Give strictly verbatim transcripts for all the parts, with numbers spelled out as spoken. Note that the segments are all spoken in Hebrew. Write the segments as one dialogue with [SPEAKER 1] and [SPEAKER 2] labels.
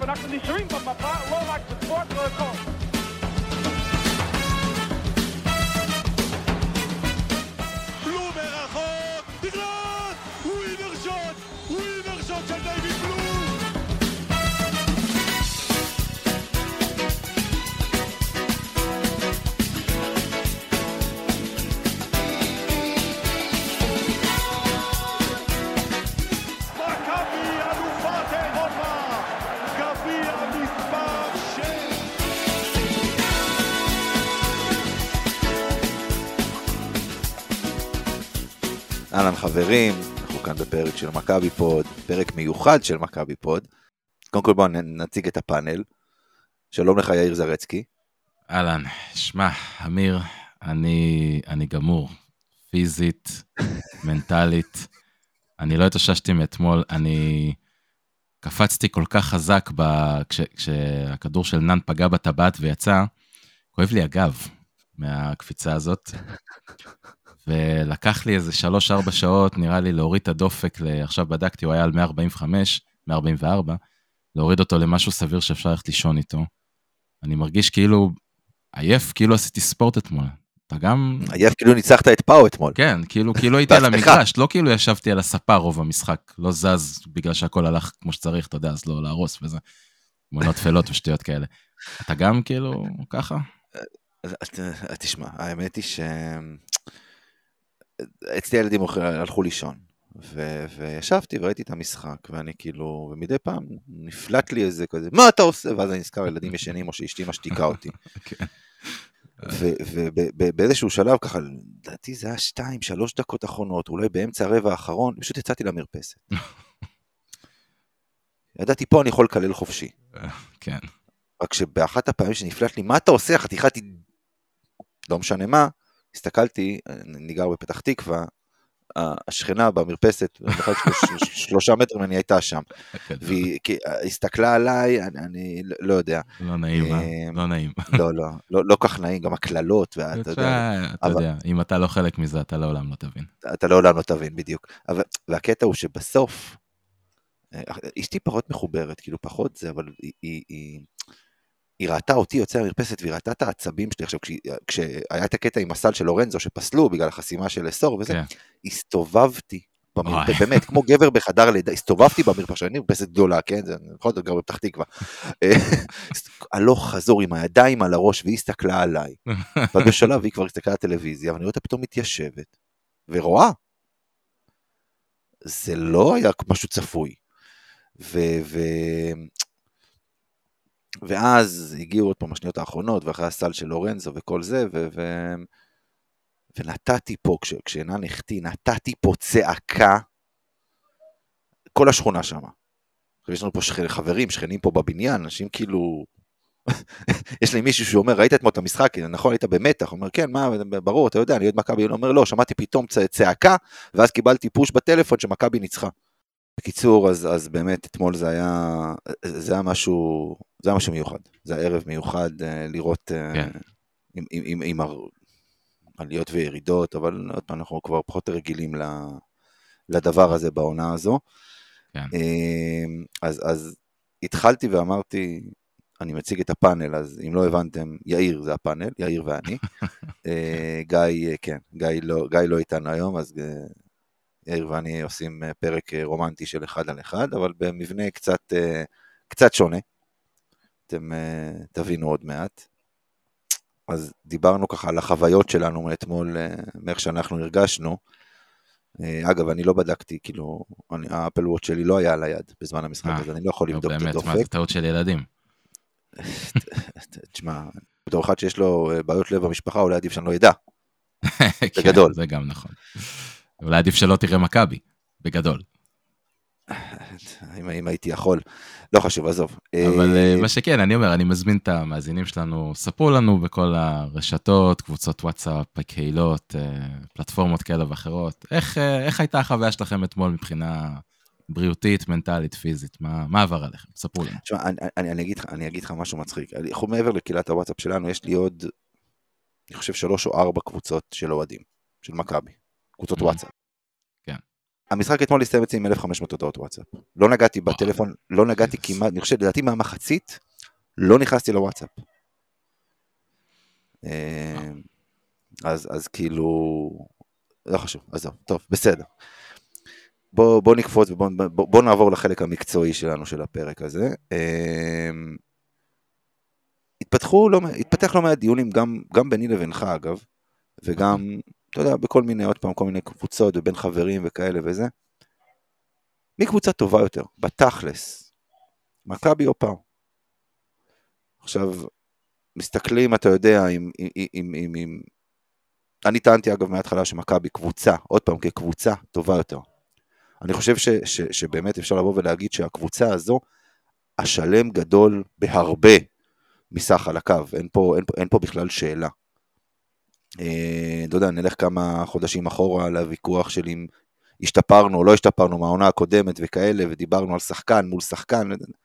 [SPEAKER 1] אנחנו נשארים במפה, לא רק בספורט, לא הכל.
[SPEAKER 2] בלו מרחוק, תגלת! ווינר שוט! ווינר שוט של דיוויד בלו!
[SPEAKER 3] אהלן חברים, אנחנו כאן בפרק של מכבי פוד, פרק מיוחד של מכבי פוד. קודם כל בואו נציג את הפאנל. שלום לך יאיר זרצקי.
[SPEAKER 4] אהלן, שמע, אמיר, אני, אני גמור, פיזית, מנטלית. אני לא התאוששתי מאתמול, אני קפצתי כל כך חזק ב... כש... כשהכדור של נן פגע בטבעת ויצא, כואב לי הגב מהקפיצה הזאת. ולקח לי איזה שלוש ארבע שעות, נראה לי להוריד את הדופק, עכשיו בדקתי, הוא היה על מאה ארבעים וחמש, מאה ארבעים וארבע, להוריד אותו למשהו סביר שאפשר ללכת לישון איתו. אני מרגיש כאילו עייף, כאילו עשיתי ספורט אתמול. אתה גם...
[SPEAKER 3] עייף כאילו ניצחת את פאו אתמול.
[SPEAKER 4] כן, כאילו, כאילו הייתי על המגרש, לא כאילו ישבתי על הספה רוב המשחק, לא זז בגלל שהכל הלך כמו שצריך, אתה יודע, אז לא להרוס וזה, מונות תפלות ושטויות כאלה. אתה גם כאילו ככה?
[SPEAKER 3] תשמע, האמת היא ש... אצלי הילדים הלכו לישון, ו- וישבתי וראיתי את המשחק, ואני כאילו, ומדי פעם נפלט לי איזה כזה, מה אתה עושה? ואז אני נזכר, ילדים ישנים, או שאשתי משתיקה אותי. ובאיזשהו שלב, ככה, לדעתי זה היה שתיים, שלוש דקות אחרונות, אולי באמצע הרבע האחרון, פשוט יצאתי למרפסת. ידעתי, פה אני יכול לקלל חופשי.
[SPEAKER 4] כן.
[SPEAKER 3] רק שבאחת הפעמים שנפלט לי, מה אתה עושה? חתיכתי, לא משנה מה, הסתכלתי, אני גר בפתח תקווה, השכנה במרפסת, שלושה מטר ממני הייתה שם, והיא הסתכלה עליי, אני לא יודע.
[SPEAKER 4] לא נעים, לא נעים.
[SPEAKER 3] לא, לא, לא כך נעים, גם הכללות,
[SPEAKER 4] אתה יודע, אם אתה לא חלק מזה, אתה לעולם לא תבין.
[SPEAKER 3] אתה לעולם לא תבין, בדיוק. והקטע הוא שבסוף, אשתי פחות מחוברת, כאילו פחות זה, אבל היא... היא ראתה אותי יוצא המרפסת, והיא ראתה את העצבים שלי, עכשיו, כשהיה את הקטע עם הסל של לורנזו, שפסלו בגלל החסימה של אסור, וזה, הסתובבתי, באמת, כמו גבר בחדר לידה, הסתובבתי במרפסת, שאני מרפסת גדולה, כן, זה יכול להיות גם בפתח תקווה, הלוך חזור עם הידיים על הראש, והיא הסתכלה עליי, אבל בשלב היא כבר הסתכלה על הטלוויזיה, ואני רואה אותה פתאום מתיישבת, ורואה, זה לא היה משהו צפוי, ו... ואז הגיעו עוד פעם השניות האחרונות, ואחרי הסל של לורנזו וכל זה, ו... ו... ונתתי פה, כש... כשאינה נחתי, נתתי פה צעקה, כל השכונה שם. יש לנו פה שכ... חברים, שכנים פה בבניין, אנשים כאילו, יש לי מישהו שאומר, ראית אתמול את המשחק, נכון, היית במתח, אומר, כן, מה, ברור, אתה יודע, אני עוד מכבי, הוא אומר, לא, שמעתי פתאום צ... צעקה, ואז קיבלתי פוש בטלפון שמכבי ניצחה. בקיצור, אז, אז באמת אתמול זה היה, זה היה משהו, זה היה משהו מיוחד. זה היה ערב מיוחד לראות כן. עם, עם, עם, עם עליות וירידות, אבל אנחנו כבר פחות רגילים לדבר הזה בעונה הזו.
[SPEAKER 4] כן.
[SPEAKER 3] אז, אז התחלתי ואמרתי, אני מציג את הפאנל, אז אם לא הבנתם, יאיר זה הפאנל, יאיר ואני. גיא, כן, גיא לא, גיא לא איתנו היום, אז... יאיר ואני עושים פרק רומנטי של אחד על אחד, אבל במבנה קצת, קצת שונה. אתם תבינו עוד מעט. אז דיברנו ככה על החוויות שלנו מאתמול, מאיך שאנחנו הרגשנו. אגב, אני לא בדקתי, כאילו, האפל וואץ' שלי לא היה על היד בזמן המשחק, אז אני לא יכול לבדוק את הדופק.
[SPEAKER 4] באמת, מה זה טעות של ילדים?
[SPEAKER 3] תשמע, בתור אחד שיש לו בעיות לב במשפחה, אולי עדיף שאני לא ידע. זה גדול.
[SPEAKER 4] זה גם נכון. אולי עדיף שלא תראה מכבי, בגדול.
[SPEAKER 3] אם, אם הייתי יכול, לא חשוב, עזוב.
[SPEAKER 4] אבל מה שכן, אני אומר, אני מזמין את המאזינים שלנו, ספרו לנו בכל הרשתות, קבוצות וואטסאפ, קהילות, פלטפורמות כאלה ואחרות. איך, איך הייתה החוויה שלכם אתמול מבחינה בריאותית, מנטלית, פיזית? מה, מה עבר עליכם? ספרו לנו.
[SPEAKER 3] תשמע, אני, אני, אני, אגיד, אני אגיד לך משהו מצחיק. אנחנו מעבר לקהילת הוואטסאפ שלנו, יש לי עוד, אני חושב, שלוש או ארבע קבוצות של אוהדים, של מכבי. קבוצות וואטסאפ.
[SPEAKER 4] כן.
[SPEAKER 3] המשחק אתמול הסתיים אצלי עם אלף וחמש מאות הודעות וואטסאפ. לא נגעתי בטלפון, לא נגעתי כמעט, אני חושב, לדעתי מהמחצית, לא נכנסתי לוואטסאפ. אז, אז כאילו, לא חשוב, אז זהו, טוב, בסדר. בוא, בוא נקפוץ ובוא בוא, בוא נעבור לחלק המקצועי שלנו של הפרק הזה. התפתחו, לא, התפתח לא מעט דיונים גם, גם ביני לבינך אגב, וגם, אתה יודע, בכל מיני, עוד פעם, כל מיני קבוצות ובין חברים וכאלה וזה. מי קבוצה טובה יותר? בתכלס. מכבי או פאו? עכשיו, מסתכלים, אתה יודע, אם, אם, אם, אם, אם... אני טענתי אגב מההתחלה שמכבי קבוצה, עוד פעם, כקבוצה טובה יותר. אני חושב ש, ש, שבאמת אפשר לבוא ולהגיד שהקבוצה הזו, השלם גדול בהרבה מסך על הקו, אין פה, אין פה, אין פה בכלל שאלה. אה, אתה יודע, נלך כמה חודשים אחורה לוויכוח של אם השתפרנו או לא השתפרנו מהעונה הקודמת וכאלה, ודיברנו על שחקן מול שחקן.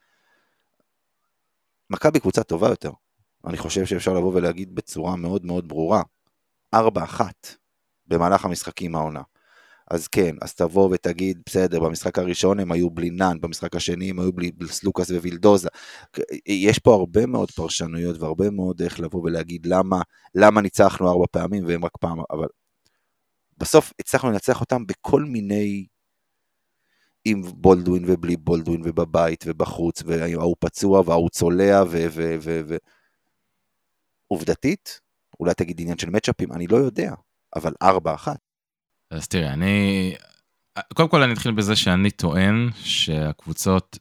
[SPEAKER 3] מכבי קבוצה טובה יותר. אני חושב שאפשר לבוא ולהגיד בצורה מאוד מאוד ברורה, ארבע אחת במהלך המשחקים העונה. אז כן, אז תבוא ותגיד, בסדר, במשחק הראשון הם היו בלי נן, במשחק השני הם היו בלי סלוקס ווילדוזה. יש פה הרבה מאוד פרשנויות והרבה מאוד איך לבוא ולהגיד למה, למה ניצחנו ארבע פעמים והם רק פעם, אבל בסוף הצלחנו לנצח אותם בכל מיני, עם בולדווין ובלי בולדווין ובבית ובחוץ, והוא פצוע והוא צולע ו... ו, ו, ו עובדתית, אולי תגיד עניין של מצ'אפים, אני לא יודע, אבל ארבע אחת.
[SPEAKER 4] אז תראה, אני, קודם כל אני אתחיל בזה שאני טוען שהקבוצות,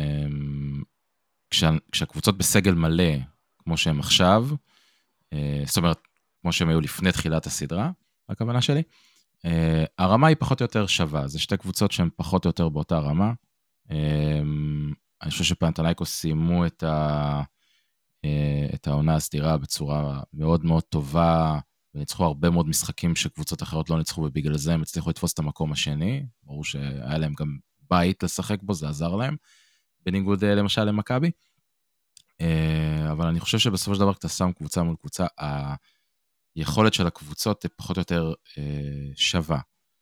[SPEAKER 4] כשה, כשהקבוצות בסגל מלא, כמו שהם עכשיו, זאת אומרת, כמו שהם היו לפני תחילת הסדרה, הכוונה שלי, הרמה היא פחות או יותר שווה, זה שתי קבוצות שהן פחות או יותר באותה רמה, אני חושב שפנתנייקוס סיימו את ה... את העונה הסדירה בצורה מאוד מאוד טובה, וניצחו הרבה מאוד משחקים שקבוצות אחרות לא ניצחו, ובגלל זה הם הצליחו לתפוס את המקום השני, ברור שהיה להם גם בית לשחק בו, זה עזר להם, בניגוד למשל למכבי, אבל אני חושב שבסופו של דבר אתה שם קבוצה מול קבוצה, היכולת של הקבוצות פחות או יותר שווה,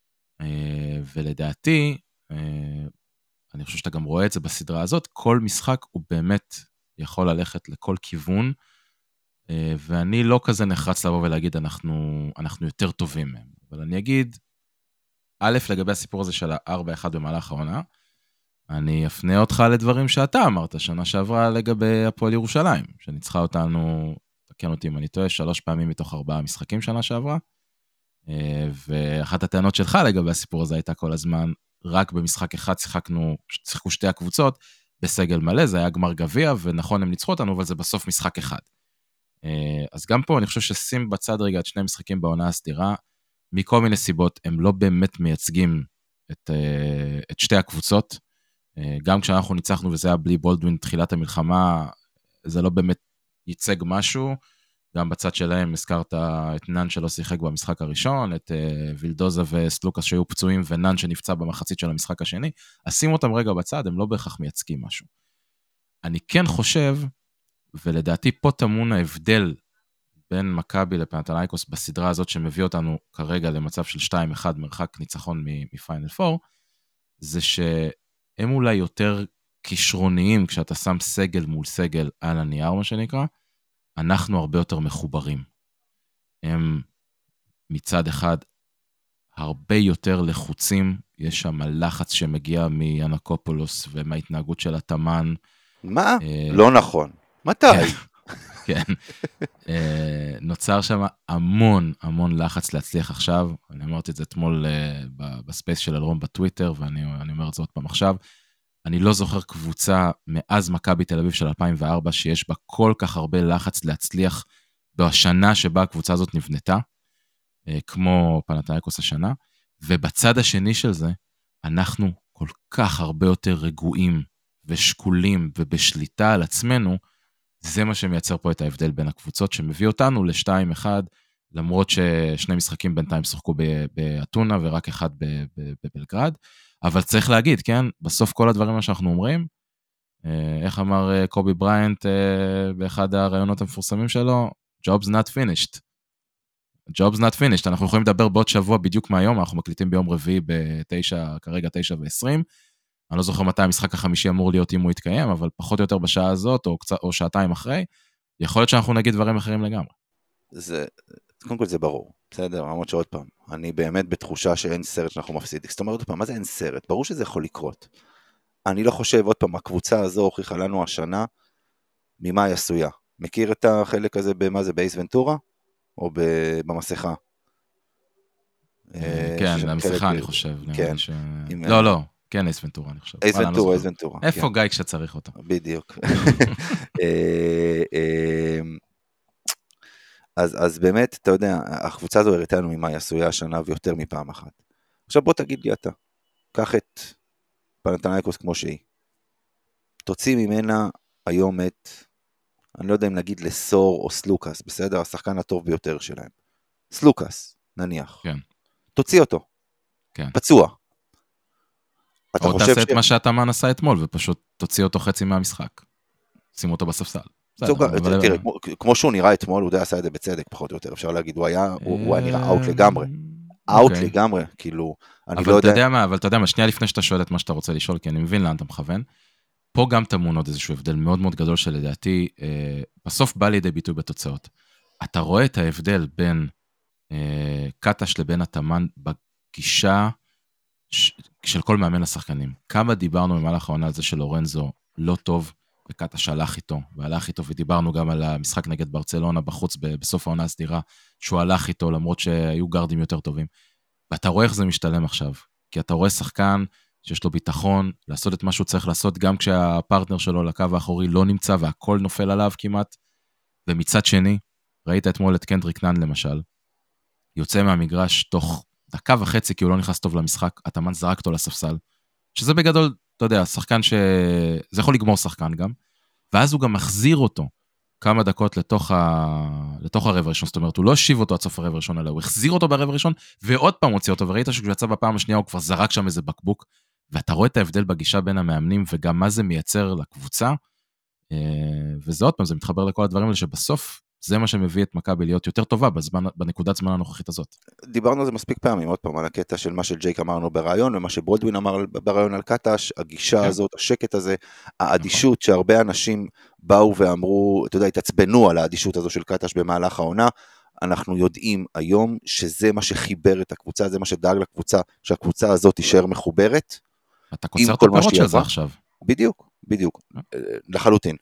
[SPEAKER 4] ולדעתי, אני חושב שאתה גם רואה את זה בסדרה הזאת, כל משחק הוא באמת יכול ללכת לכל כיוון, ואני לא כזה נחרץ לבוא ולהגיד, אנחנו, אנחנו יותר טובים מהם. אבל אני אגיד, א', לגבי הסיפור הזה של ה-ארבע אחת במהלך העונה, אני אפנה אותך לדברים שאתה אמרת, שנה שעברה לגבי הפועל ירושלים, שניצחה אותנו, תקן אותי אם אני טועה, שלוש פעמים מתוך ארבעה משחקים שנה שעברה, ואחת הטענות שלך לגבי הסיפור הזה הייתה כל הזמן, רק במשחק אחד שיחקנו, שיחקו שתי הקבוצות, בסגל מלא, זה היה גמר גביע, ונכון הם ניצחו אותנו, אבל זה בסוף משחק אחד. אז גם פה אני חושב ששים בצד רגע את שני משחקים בעונה הסדירה, מכל מיני סיבות, הם לא באמת מייצגים את, את שתי הקבוצות, גם כשאנחנו ניצחנו וזה היה בלי בולדווין תחילת המלחמה, זה לא באמת ייצג משהו, גם בצד שלהם הזכרת את נן שלא שיחק במשחק הראשון, את וילדוזה וסלוקס שהיו פצועים, ונן שנפצע במחצית של המשחק השני, אז שים אותם רגע בצד, הם לא בהכרח מייצגים משהו. אני כן חושב, ולדעתי פה טמון ההבדל בין מכבי לפנתנייקוס בסדרה הזאת שמביא אותנו כרגע למצב של שתיים אחד מרחק ניצחון מפיינל פור, זה שהם אולי יותר כישרוניים כשאתה שם סגל מול סגל על הנייר מה שנקרא, אנחנו הרבה יותר מחוברים. הם מצד אחד הרבה יותר לחוצים, יש שם לחץ שמגיע מיאנקופולוס ומההתנהגות של התאמן.
[SPEAKER 3] מה? לא נכון. מתי?
[SPEAKER 4] כן. נוצר שם המון המון לחץ להצליח עכשיו, אני אמרתי את זה אתמול בספייס של אלרום בטוויטר, ואני אומר את זה עוד פעם עכשיו, אני לא זוכר קבוצה מאז מכבי תל אביב של אלפיים וארבע, שיש בה כל כך הרבה לחץ להצליח בשנה שבה הקבוצה הזאת נבנתה, כמו פנתנייקוס השנה, ובצד השני של זה, אנחנו כל כך הרבה יותר רגועים ושקולים ובשליטה על עצמנו, זה מה שמייצר פה את ההבדל בין הקבוצות, שמביא אותנו ל-שתיים אחד, למרות ששני משחקים בינתיים שוחקו באתונה, ורק אחד בבלגרד, אבל צריך להגיד, כן, בסוף כל הדברים שאנחנו אומרים, איך אמר קובי בריינט באחד הרעיונות המפורסמים שלו, job's not finished. job's not finished, אנחנו יכולים לדבר בעוד שבוע בדיוק מהיום, אנחנו מקליטים ביום רביעי בתשע, כרגע תשע ועשרים, אני לא זוכר מתי המשחק החמישי אמור להיות אם הוא יתקיים, אבל פחות או יותר בשעה הזאת, או, קצת, או שעתיים אחרי, יכול להיות שאנחנו נגיד דברים אחרים לגמרי.
[SPEAKER 3] זה, קודם כל זה ברור, בסדר, למרות שעוד פעם, אני באמת בתחושה שאין סרט שאנחנו מפסידים, זאת אומרת עוד פעם, מה זה אין סרט? ברור שזה יכול לקרות. אני לא חושב, עוד פעם, הקבוצה הזו הוכיחה לנו השנה, ממה היא עשויה. מכיר את החלק הזה במה זה, באייס ונטורה? או במסכה?
[SPEAKER 4] כן, במסכה אני חושב.
[SPEAKER 3] כן.
[SPEAKER 4] לא, לא, כן, אייס ונטורה אני חושב.
[SPEAKER 3] אייס ונטורה, אייס ונטורה.
[SPEAKER 4] איפה גיא כשצריך אותו?
[SPEAKER 3] בדיוק. אז, אז באמת, אתה יודע, הקבוצה הזו הראתה לנו ממה היא עשויה השנה ויותר מפעם אחת. עכשיו בוא תגיד לי אתה, קח את פנתנייקוס כמו שהיא. תוציא ממנה היום את, אני לא יודע אם נגיד לסור או סלוקס, בסדר? השחקן הטוב ביותר שלהם. סלוקס, נניח.
[SPEAKER 4] כן.
[SPEAKER 3] תוציא אותו.
[SPEAKER 4] כן.
[SPEAKER 3] פצוע.
[SPEAKER 4] או תעשה את מה שהתאמן עשה אתמול, ופשוט תוציא אותו חצי מהמשחק. שימו אותו בספסל.
[SPEAKER 3] תראה, כמו שהוא נראה אתמול, הוא די עשה את זה בצדק, פחות או יותר, אפשר להגיד, הוא היה נראה אאוט לגמרי. אאוט לגמרי, כאילו, אני לא יודע...
[SPEAKER 4] אבל אתה יודע מה, שנייה לפני שאתה שואל את מה שאתה רוצה לשאול, כי אני מבין לאן אתה מכוון, פה גם טמון עוד איזשהו הבדל מאוד מאוד גדול שלדעתי, בסוף בא לידי ביטוי בתוצאות. אתה רואה את ההבדל בין קטש לבין התאמן בגישה של כל מאמן השחקנים. כמה דיברנו במהלך העונה על זה של לורנזו לא טוב, וקטש הלך איתו, והלך איתו, ודיברנו גם על המשחק נגד ברצלונה בחוץ בסוף העונה הסדירה, שהוא הלך איתו למרות שהיו גרדים יותר טובים. ואתה רואה איך זה משתלם עכשיו, כי אתה רואה שחקן שיש לו ביטחון, לעשות את מה שהוא צריך לעשות, גם כשהפרטנר שלו לקו האחורי לא נמצא, והכל נופל עליו כמעט, ומצד שני, ראית אתמול את קנדריק נאן למשל, יוצא מהמגרש תוך דקה וחצי, כי הוא לא נכנס טוב למשחק, התאמן זרק אותו לספסל, שזה בגדול, אתה יודע, שחקן ש... זה יכול לגמור שחקן גם, ואז הוא גם מחזיר אותו כמה דקות לתוך, ה... לתוך הרבע ראשון, זאת אומרת, הוא לא השיב אותו עד סוף הרבע ראשון, אלא הוא החזיר אותו ברבע ראשון, ועוד פעם הוציא אותו, וראית שכשהוא יצא בפעם השנייה, הוא כבר זרק שם איזה בקבוק, ואתה רואה את ההבדל בגישה בין המאמנים, וגם מה זה מייצר לקבוצה, וזה עוד פעם, זה מתחבר לכל הדברים האלה, שבסוף זה מה שמביא את מכבי להיות יותר טובה בזמן, בנקודת זמן הנוכחית הזאת.
[SPEAKER 3] דיברנו על זה מספיק פעמים, עוד פעם, על הקטע של מה שג'ייק אמרנו ברעיון, ומה שבולדווין אמר ברעיון על קטש, הגישה כן. הזאת, השקט הזה, האדישות נכון. שהרבה אנשים באו ואמרו, אתה יודע, התעצבנו על האדישות הזו של קטש במהלך העונה, אנחנו יודעים היום שזה מה שחיבר את הקבוצה, זה מה שדאג לקבוצה, שהקבוצה הזאת תישאר מחוברת.
[SPEAKER 4] אתה קוצר את הפירות של זה עכשיו.
[SPEAKER 3] בדיוק, בדיוק, לחלוטין.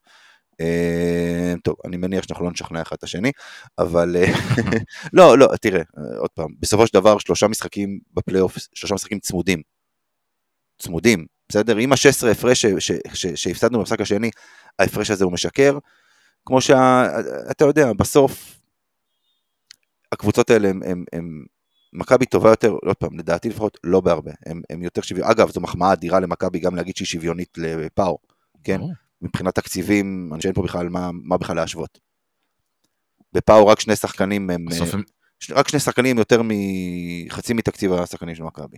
[SPEAKER 3] טוב, אני מניח שאנחנו לא נשכנע אחד את השני, אבל לא, לא, תראה, עוד פעם, בסופו של דבר שלושה משחקים בפלייאוף, שלושה משחקים צמודים, צמודים, בסדר? עם ה-שש עשרה הפרש שהפסדנו במשחק השני, ההפרש הזה הוא משקר, כמו שאתה יודע, בסוף, הקבוצות האלה הם מכבי טובה יותר, לא פעם, לדעתי לפחות לא בהרבה, הם יותר שוויונית, אגב, זו מחמאה אדירה למכבי גם להגיד שהיא שוויונית לפאו, כן? מבחינת תקציבים, אני שאין פה בכלל מה, מה בכלל להשוות. בפאו רק שני שחקנים הם, הם... רק שני שחקנים יותר מחצי מתקציב השחקנים של מכבי.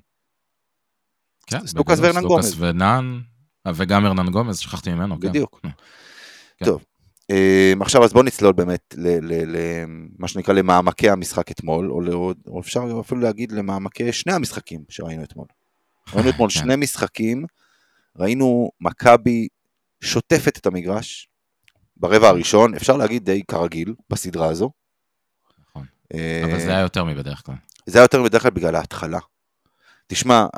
[SPEAKER 4] כן,
[SPEAKER 3] סלוקס והרנן גומז.
[SPEAKER 4] סלוקס ונן, וגם הרנן גומז, שכחתי ממנו.
[SPEAKER 3] בדיוק.
[SPEAKER 4] כן.
[SPEAKER 3] טוב, עכשיו אז בוא נצלול באמת למה שנקרא למעמקי המשחק אתמול, או, או אפשר אפילו להגיד למעמקי שני המשחקים שראינו אתמול. ראינו אתמול
[SPEAKER 4] כן.
[SPEAKER 3] שני משחקים, ראינו מכבי שוטפת את המגרש, ברבע הראשון, אפשר להגיד די כרגיל בסדרה הזו.
[SPEAKER 4] נכון, אבל זה היה יותר מבדרך כלל.
[SPEAKER 3] זה היה יותר מבדרך כלל בגלל ההתחלה. תשמע,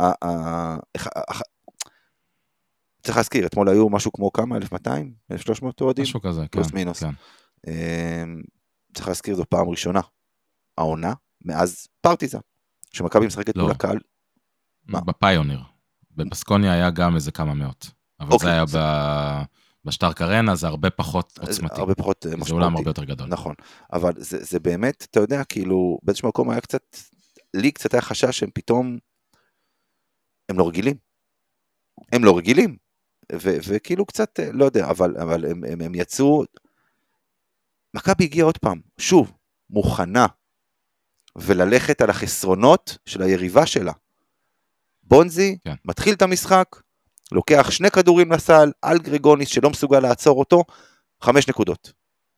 [SPEAKER 3] צריך להזכיר, אתמול היו משהו כמו כמה, אלף מאתיים, אלף ושלוש מאות אוהדים?
[SPEAKER 4] משהו כזה, כן.
[SPEAKER 3] פלוס מינוס. צריך להזכיר, זו פעם ראשונה, העונה, מאז פרטיזן, שמכבי משחקת מול הקהל.
[SPEAKER 4] בפיוניר, בבסקוניה היה גם איזה כמה מאות. אבל זה היה בשטארק ארנה, זה הרבה פחות עוצמתי.
[SPEAKER 3] הרבה פחות משמעותי.
[SPEAKER 4] זה אולם הרבה יותר גדול.
[SPEAKER 3] נכון, אבל זה באמת, אתה יודע, כאילו, באיזשהו מקום היה קצת, לי קצת היה חשש שהם פתאום, הם לא רגילים. הם לא רגילים. וכאילו קצת, לא יודע, אבל הם יצאו, מכבי הגיעה עוד פעם, שוב, מוכנה, וללכת על החסרונות של היריבה שלה. בונזי, מתחיל את המשחק, לוקח שני כדורים לסל, על גרגוניס שלא מסוגל לעצור אותו, חמש נקודות.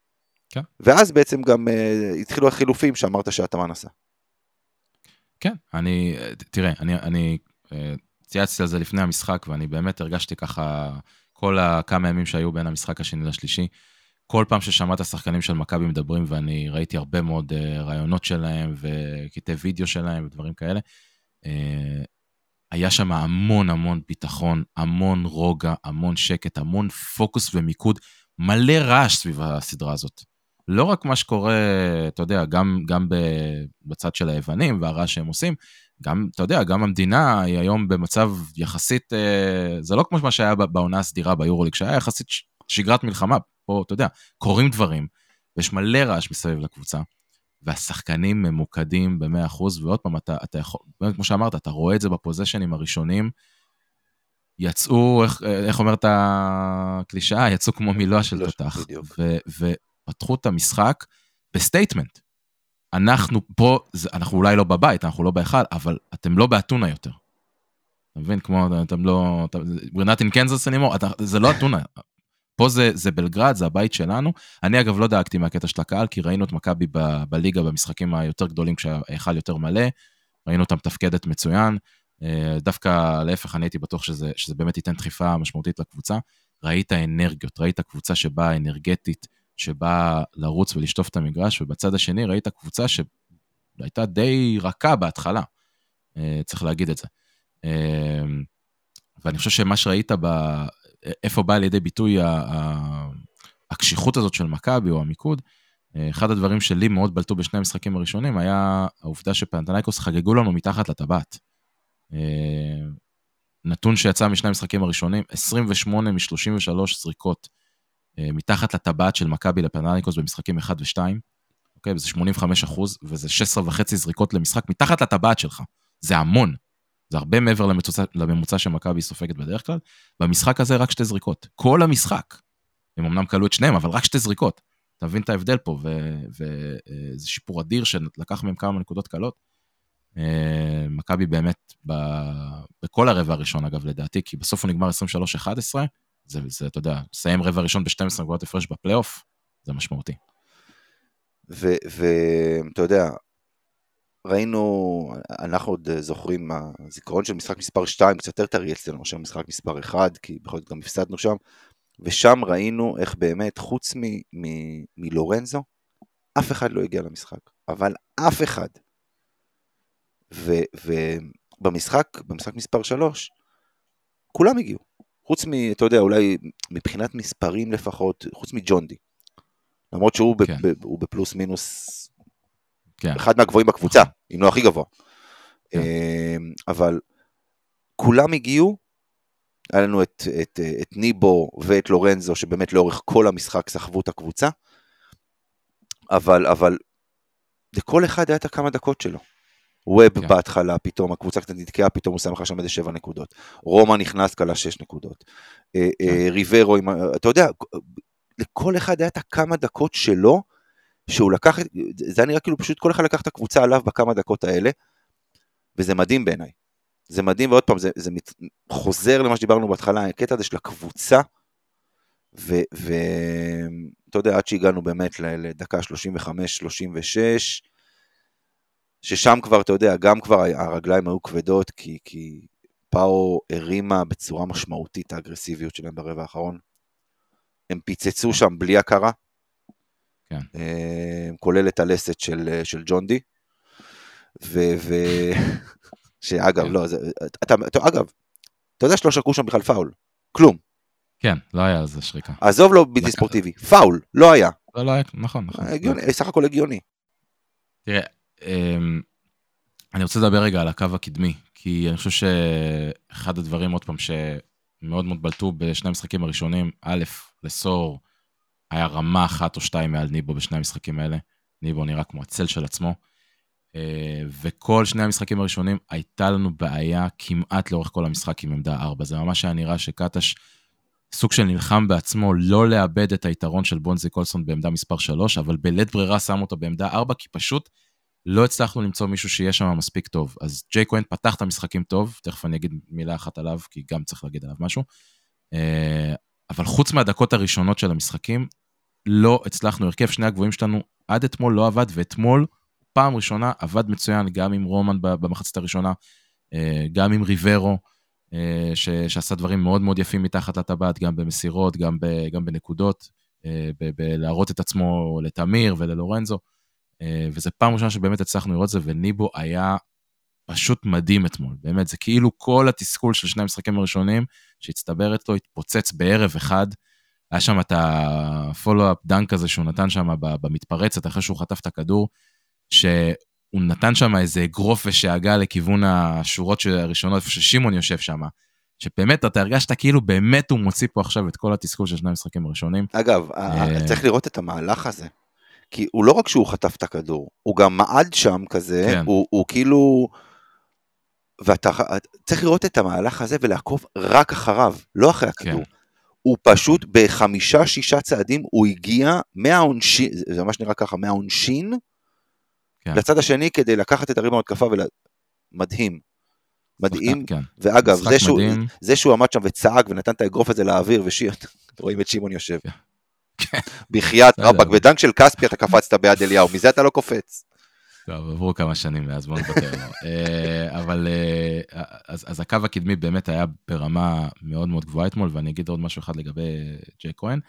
[SPEAKER 4] כן.
[SPEAKER 3] ואז בעצם גם uh, התחילו החילופים שאמרת שהתאמן עשה.
[SPEAKER 4] כן, אני, תראה, אני, אני uh, צייצתי על זה לפני המשחק, ואני באמת הרגשתי ככה, כל הכמה ימים שהיו בין המשחק השני לשלישי, כל פעם ששמעת השחקנים של מכבי מדברים, ואני ראיתי הרבה מאוד uh, רעיונות שלהם, וקטעי וידאו שלהם, ודברים כאלה, uh, היה שם המון המון ביטחון, המון רוגע, המון שקט, המון פוקוס ומיקוד, מלא רעש סביב הסדרה הזאת. לא רק מה שקורה, אתה יודע, גם, גם בצד של היוונים והרעש שהם עושים, גם, אתה יודע, גם המדינה היא היום במצב יחסית, זה לא כמו מה שהיה בעונה הסדירה ביורוליג, שהיה יחסית שגרת מלחמה, פה, אתה יודע, קורים דברים, ויש מלא רעש מסביב לקבוצה, והשחקנים ממוקדים ב-מאה אחוז, ועוד פעם, אתה, אתה יכול, באמת כמו שאמרת, אתה רואה את זה בפוזיישנים הראשונים, יצאו, איך, איך אומרת הקלישאה, יצאו כמו מילואה של תותח, ופתחו את המשחק בסטייטמנט. אנחנו פה, אנחנו אולי לא בבית, אנחנו לא בהיכל, אבל אתם לא באתונה יותר. אתה מבין? כמו, אתם לא, we're not in Kansas anymore, זה לא אתונה. פה זה, זה בלגרד, זה הבית שלנו. אני אגב לא דאגתי מהקטע של הקהל, כי ראינו את מכבי ב, בליגה במשחקים היותר גדולים, כשההיכל יותר מלא, ראינו אותם תפקדת מצוין, דווקא להפך אני הייתי בטוח שזה, שזה באמת ייתן דחיפה משמעותית לקבוצה. ראית אנרגיות, ראית קבוצה שבאה אנרגטית, שבאה לרוץ ולשטוף את המגרש, ובצד השני ראית קבוצה שהייתה די רכה בהתחלה, צריך להגיד את זה. ואני חושב שמה שראית ב... איפה בא לידי ביטוי הקשיחות הזאת של מכבי או המיקוד, אחד הדברים שלי מאוד בלטו בשני המשחקים הראשונים, היה העובדה שפנתנייקוס חגגו לנו מתחת לטבעת. נתון שיצא משני המשחקים הראשונים, עשרים ושמונה משלושים ושלוש זריקות מתחת לטבעת של מכבי לפנתנייקוס במשחקים אחד ושתיים, אוקיי, וזה שמונים וחמישה אחוז, וזה שש עשרה וחצי זריקות למשחק מתחת לטבעת שלך. זה המון. זה הרבה מעבר לממוצע, לממוצע שמכבי סופגת בדרך כלל. במשחק הזה רק שתי זריקות. כל המשחק. הם אמנם קלו את שניהם, אבל רק שתי זריקות. אתה מבין את ההבדל פה, וזה שיפור אדיר שלקח מהם כמה נקודות קלות. מכבי באמת, בכל הרבע הראשון, אגב, לדעתי, כי בסוף הוא נגמר עשרים ושלוש אחת עשרה, זה, זה, אתה יודע, סיים רבע ראשון ב-שתים עשרה נקודות הפרש בפלייאוף, זה משמעותי.
[SPEAKER 3] ואתה יודע, ראינו, אנחנו עוד זוכרים, הזיכרון של משחק מספר שתיים, קצת יותר תריע אצלנו, מאשר משחק מספר אחד, כי בכל זאת גם הפסדנו שם, ושם ראינו איך באמת, חוץ מ- מ- מלורנזו, אף אחד לא הגיע למשחק, אבל אף אחד. ובמשחק, במשחק מספר שלוש, כולם הגיעו. חוץ מ, אתה יודע, אולי מבחינת מספרים לפחות, חוץ מג'ונדי. למרות שהוא כן. ב, ב, הוא בפלוס מינוס, כן. אחד מהגבוהים בקבוצה, אם לא הכי גבוה. כן. אבל כולם הגיעו, היה לנו את, את, את ניבו ואת לורנזו, שבאמת לאורך כל המשחק סחבו את הקבוצה, אבל, אבל לכל אחד היה את הכמה דקות שלו. ווב כן. בהתחלה, פתאום הקבוצה קצת נתקעה, פתאום הוא שם לך שם איזה שבע נקודות. רומא נכנס כלה שש נקודות. כן. ריברו, אתה יודע, לכל אחד היה את הכמה דקות שלו, שהוא לקח, זה נראה כאילו פשוט כל אחד לקח את הקבוצה עליו בכמה דקות האלה, וזה מדהים בעיניי. זה מדהים, ועוד פעם, זה, זה חוזר למה שדיברנו בהתחלה, הקטע הזה של הקבוצה, ואתה יודע, עד שהגענו באמת לדקה שלושים וחמש שלושים ושש, ששם כבר, אתה יודע, גם כבר הרגליים היו כבדות, כי, כי פאו הרימה בצורה משמעותית האגרסיביות שלהם ברבע האחרון. הם פיצצו שם בלי הכרה,
[SPEAKER 4] כן.
[SPEAKER 3] כולל את הלסת של, של ג'ונדי, ו... ו... שאגב, כן. לא, זה, אתה, אתה, אגב, אתה יודע שלא שרקו שם בכלל פאול, כלום.
[SPEAKER 4] כן, לא היה זה שריקה.
[SPEAKER 3] עזוב לו בלתי ספורטיבי, פאול, לא היה.
[SPEAKER 4] לא, לא היה, נכון, נכון.
[SPEAKER 3] הגיוני, סך הכל הגיוני.
[SPEAKER 4] תראה, אני רוצה לדבר רגע על הקו הקדמי, כי אני חושב שאחד הדברים, עוד פעם, שמאוד מאוד בלטו בשני המשחקים הראשונים, א', לסור, היה רמה אחת או שתיים מעל ניבו בשני המשחקים האלה, ניבו נראה כמו הצל של עצמו, וכל שני המשחקים הראשונים הייתה לנו בעיה כמעט לאורך כל המשחק עם עמדה ארבע, זה ממש היה נראה שקטש סוג של נלחם בעצמו לא לאבד את היתרון של בונזי קולסון בעמדה מספר שלוש, אבל בלית ברירה שם אותו בעמדה ארבע, כי פשוט לא הצלחנו למצוא מישהו שיהיה שם מספיק טוב, אז ג'יי כהן פתח את המשחקים טוב, תכף אני אגיד מילה אחת עליו, כי גם צריך להגיד עליו משהו, אבל חוץ מהדקות הראשונות של המשחקים, לא הצלחנו, הרכב שני הגבוהים שלנו עד אתמול לא עבד, ואתמול פעם ראשונה עבד מצוין, גם עם רומן במחצית הראשונה, גם עם ריברו, ש, שעשה דברים מאוד מאוד יפים מתחת לטבעת, גם במסירות, גם, ב, גם בנקודות, ב, ב, להראות את עצמו לתמיר וללורנזו, וזה פעם ראשונה שבאמת הצלחנו לראות זה, וניבו היה פשוט מדהים אתמול, באמת, זה כאילו כל התסכול של שני המשחקים הראשונים, שהצטברת לו, התפוצץ בערב אחד, היה שם את הפולו-אפ דנק הזה, שהוא נתן שם במתפרצת, אחרי שהוא חטף את הכדור, שהוא נתן שם איזה אגרוף ושאגה לכיוון השורות הראשונות, איפה ששימון יושב שם, שבאמת אתה הרגשת כאילו באמת הוא מוציא פה עכשיו את כל התסכול של שני המשחקים הראשונים.
[SPEAKER 3] אגב, צריך לראות את המהלך הזה, כי הוא לא רק שהוא חטף את הכדור, הוא גם מעד שם כזה, הוא כאילו, ואתה צריך לראות את המהלך הזה ולעקוב רק אחריו, לא אחרי הכדור. הוא פשוט בחמישה, שישה צעדים, הוא הגיע מהעונשין, זה ממש נראה ככה, מהעונשין, כן. לצד השני, כדי לקחת את הריבאונד התקפה, מדהים, מדהים, כן. ואגב, זה שהוא, מדהים. זה שהוא עמד שם וצעק, ונתן את האגרוף הזה לאוויר, ושיר, רואים את שימון יושב, כן. בחייאת רבק, בדנק של קספי, אתה קפצת ביד אליהו, מזה אתה לא קופץ.
[SPEAKER 4] טוב, עברו כמה שנים מאז, בוא נבטר לו. אבל, אז, אז הקו הקדמי באמת היה ברמה מאוד מאוד גבוהה אתמול, ואני אגיד עוד משהו אחד לגבי ג'יי כהן.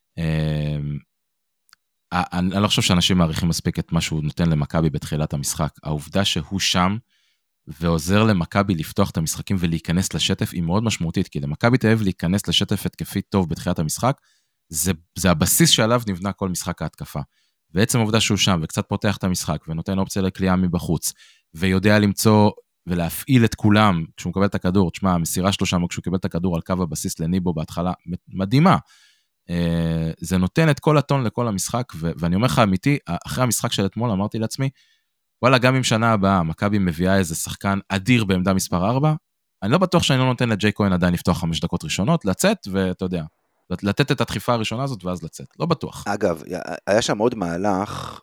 [SPEAKER 4] אני לא חושב שאנשים מעריכים מספיק את מה שהוא נותן למכבי בתחילת המשחק. העובדה שהוא שם, ועוזר למכבי לפתוח את המשחקים ולהיכנס לשטף, היא מאוד משמעותית, כי למכבי תאהב להיכנס לשטף התקפי טוב בתחילת המשחק, זה, זה הבסיס שעליו נבנה כל משחק ההתקפה. בעצם העובדה שהוא שם, וקצת פותח את המשחק, ונותן אופציה לקליעה מבחוץ, ויודע למצוא ולהפעיל את כולם, כשהוא מקבל את הכדור, תשמע, המסירה שלו שם, כשהוא קיבל את הכדור על קו הבסיס לניבו בהתחלה, מדהימה. זה נותן את כל הטון לכל המשחק, ואני אומר לך אמיתי, אחרי המשחק של אתמול, אמרתי לעצמי, וואלה, גם אם שנה הבאה, מכבי מביאה איזה שחקן אדיר בעמדה מספר ארבע, אני לא בטוח שאני לא נותן לג'יי כהן עדיין לפתוח חמש דקות ראשונות, לצאת, ואתה יודע, לתת את הדחיפה הראשונה הזאת, ואז לצאת, לא בטוח.
[SPEAKER 3] אגב, היה שם עוד מהלך,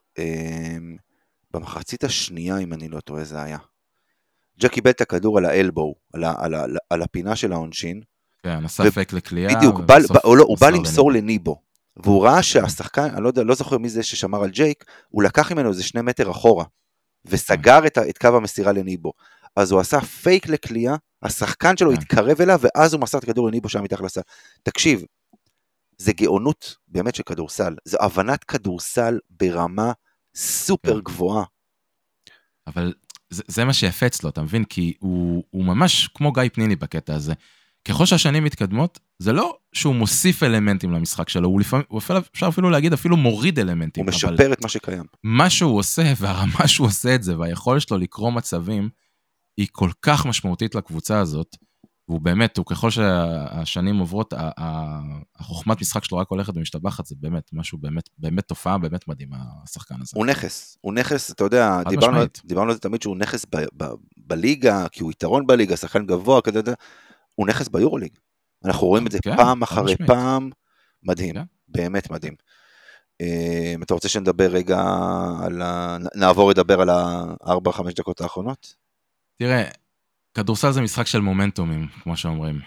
[SPEAKER 3] במחצית השנייה, אם אני לא טועה, זה היה. ג'ק קיבל את הכדור על האלבו, על, על, על, על הפינה של העונשין.
[SPEAKER 4] כן, עשה פייק לקליעה.
[SPEAKER 3] בדיוק, בא, בא, לא, הוא בא למסור לניבו, והוא ראה שהשחקן, אני לא, יודע, לא זוכר מי זה ששמר על ג'ייק, הוא לקח ממנו איזה שני מטר אחורה, וסגר את, את קו המסירה לניבו. אז הוא עשה פייק לקליעה, השחקן שלו התקרב אליו, ואז הוא מסר את הכדור לניבו שם מתחת לסל. תקשיב, זה גאונות באמת של כדורסל, זו הבנת כדורסל ברמה סופר גבוהה.
[SPEAKER 4] אבל זה, זה מה שיפה אצלו, אתה מבין? כי הוא, הוא ממש כמו גיא פניני בקטע הזה. ככל שהשנים מתקדמות, זה לא שהוא מוסיף אלמנטים למשחק שלו, הוא לפעמים, הוא אפשר אפילו להגיד, אפילו מוריד אלמנטים.
[SPEAKER 3] הוא משפר את מה שקיים.
[SPEAKER 4] מה שהוא עושה, והרמה שהוא עושה את זה, והיכולת שלו לקרוא מצבים, היא כל כך משמעותית לקבוצה הזאת, והוא באמת, הוא ככל שהשנים עוברות, החוכמת משחק שלו רק הולכת ומשתבחת, זה באמת משהו, באמת, באמת תופעה, באמת מדהים, השחקן הזה.
[SPEAKER 3] הוא נכס, הוא נכס, אתה יודע, דיברנו, דיברנו על זה תמיד שהוא נכס ב, ב, בליגה, כי הוא יתרון בליגה, שחקן גבוה, כדי, הוא נכס ביורוליג. אנחנו רואים את זה כן, פעם אחרי משמעית. פעם, מדהים, כן. באמת מדהים. אם אתה רוצה שנדבר רגע, על ה... נעבור לדבר על הארבע, חמש דקות האחרונות?
[SPEAKER 4] תראה, כדורסל זה משחק של מומנטומים, כמו שאומרים,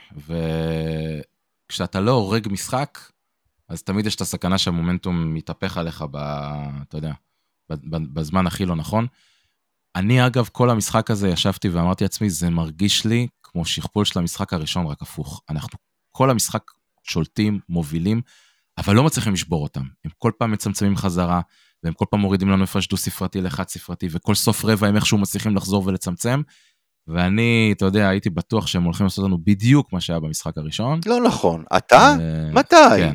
[SPEAKER 4] וכשאתה לא הורג משחק, אז תמיד יש את הסכנה שהמומנטום מתהפך עליך, ב, אתה יודע, בזמן הכי לא נכון. אני אגב, כל המשחק הזה ישבתי ואמרתי לעצמי, זה מרגיש לי כמו שכפול של המשחק הראשון, רק הפוך. אנחנו כל המשחק שולטים, מובילים, אבל לא מצליחים לשבור אותם. הם כל פעם מצמצמים חזרה, והם כל פעם מורידים לנו הפרש דו ספרתי לחד ספרתי, וכל סוף רבע הם איכשהו מצליחים לחזור ולצמצם, ואני, אתה יודע, הייתי בטוח שהם הולכים לעשות לנו בדיוק מה שהיה במשחק הראשון.
[SPEAKER 3] לא נכון. אתה? מתי?
[SPEAKER 4] כן.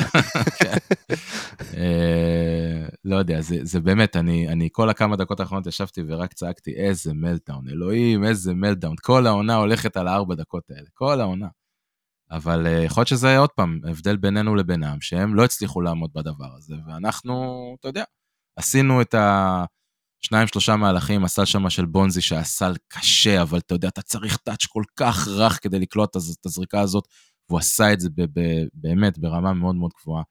[SPEAKER 4] לא יודע, זה באמת, אני כל הכמה דקות האחרונות ישבתי ורק צעקתי, איזה מלטאון, אלוהים, איזה מלטאון, כל העונה הולכת על הארבע דקות האלה, כל העונה. אבל יכול להיות שזה היה עוד פעם, הבדל בינינו לבינם, שהם לא הצליחו לעמוד בדבר הזה, ואנחנו, אתה יודע, עשינו את ה... שניים, שלושה מהלכים, הסל שמה של בונזי, שהסל קשה, אבל אתה יודע, אתה צריך טאץ' כל כך רך כדי לקלוט את הזריקה הזאת, והוא עשה את זה באמת ברמה מאוד מאוד גבוהה,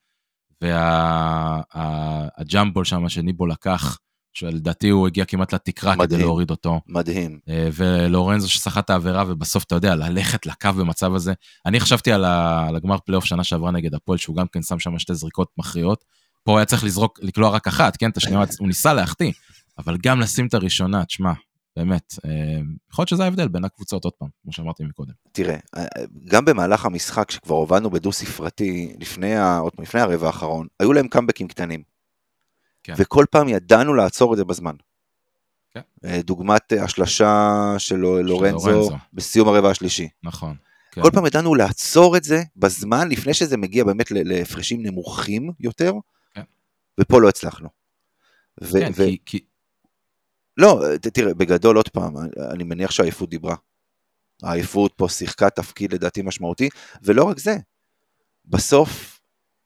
[SPEAKER 4] והג'אמבול שמה שניבו לקח, שלדעתי הוא הגיע כמעט לתקרה כדי להוריד אותו.
[SPEAKER 3] מדהים.
[SPEAKER 4] ולורנזו ששחט העבירה, ובסוף אתה יודע, ללכת לקו במצב הזה. אני חשבתי על הגמר פלייאוף שנה שעברה נגד הפועל, שהוא גם כן שם שם שתי זריקות מכריעות, פה היה צריך לזרוק, לקלוע רק אחת, כן, את השנייה, הוא ניסה להחטיא, אבל גם לשים את הראשונה, תשמע, באמת, יכול להיות שזה ההבדל בין הקבוצות עוד פעם, כמו שאמרתי מקודם.
[SPEAKER 3] תראה, גם במהלך המשחק, שכבר הובלנו בדו ספרתי, לפני, לפני הרבע האחרון, היו להם קאמבקים קטנים, כן. וכל פעם ידענו לעצור את זה בזמן. כן. דוגמת השלשה של לורנזו, לורנזו בסיום הרבע השלישי.
[SPEAKER 4] נכון.
[SPEAKER 3] כן. כל פעם ידענו לעצור את זה בזמן, לפני שזה מגיע באמת להפרשים נמוכים יותר, כן. ופה לא הצלחנו. ו-
[SPEAKER 4] כן,
[SPEAKER 3] ו-
[SPEAKER 4] כי... כי...
[SPEAKER 3] לא, תראה, בגדול עוד פעם, אני מניח שהעייפות דיברה. העייפות פה שיחקה תפקיד לדעתי משמעותי, ולא רק זה. בסוף,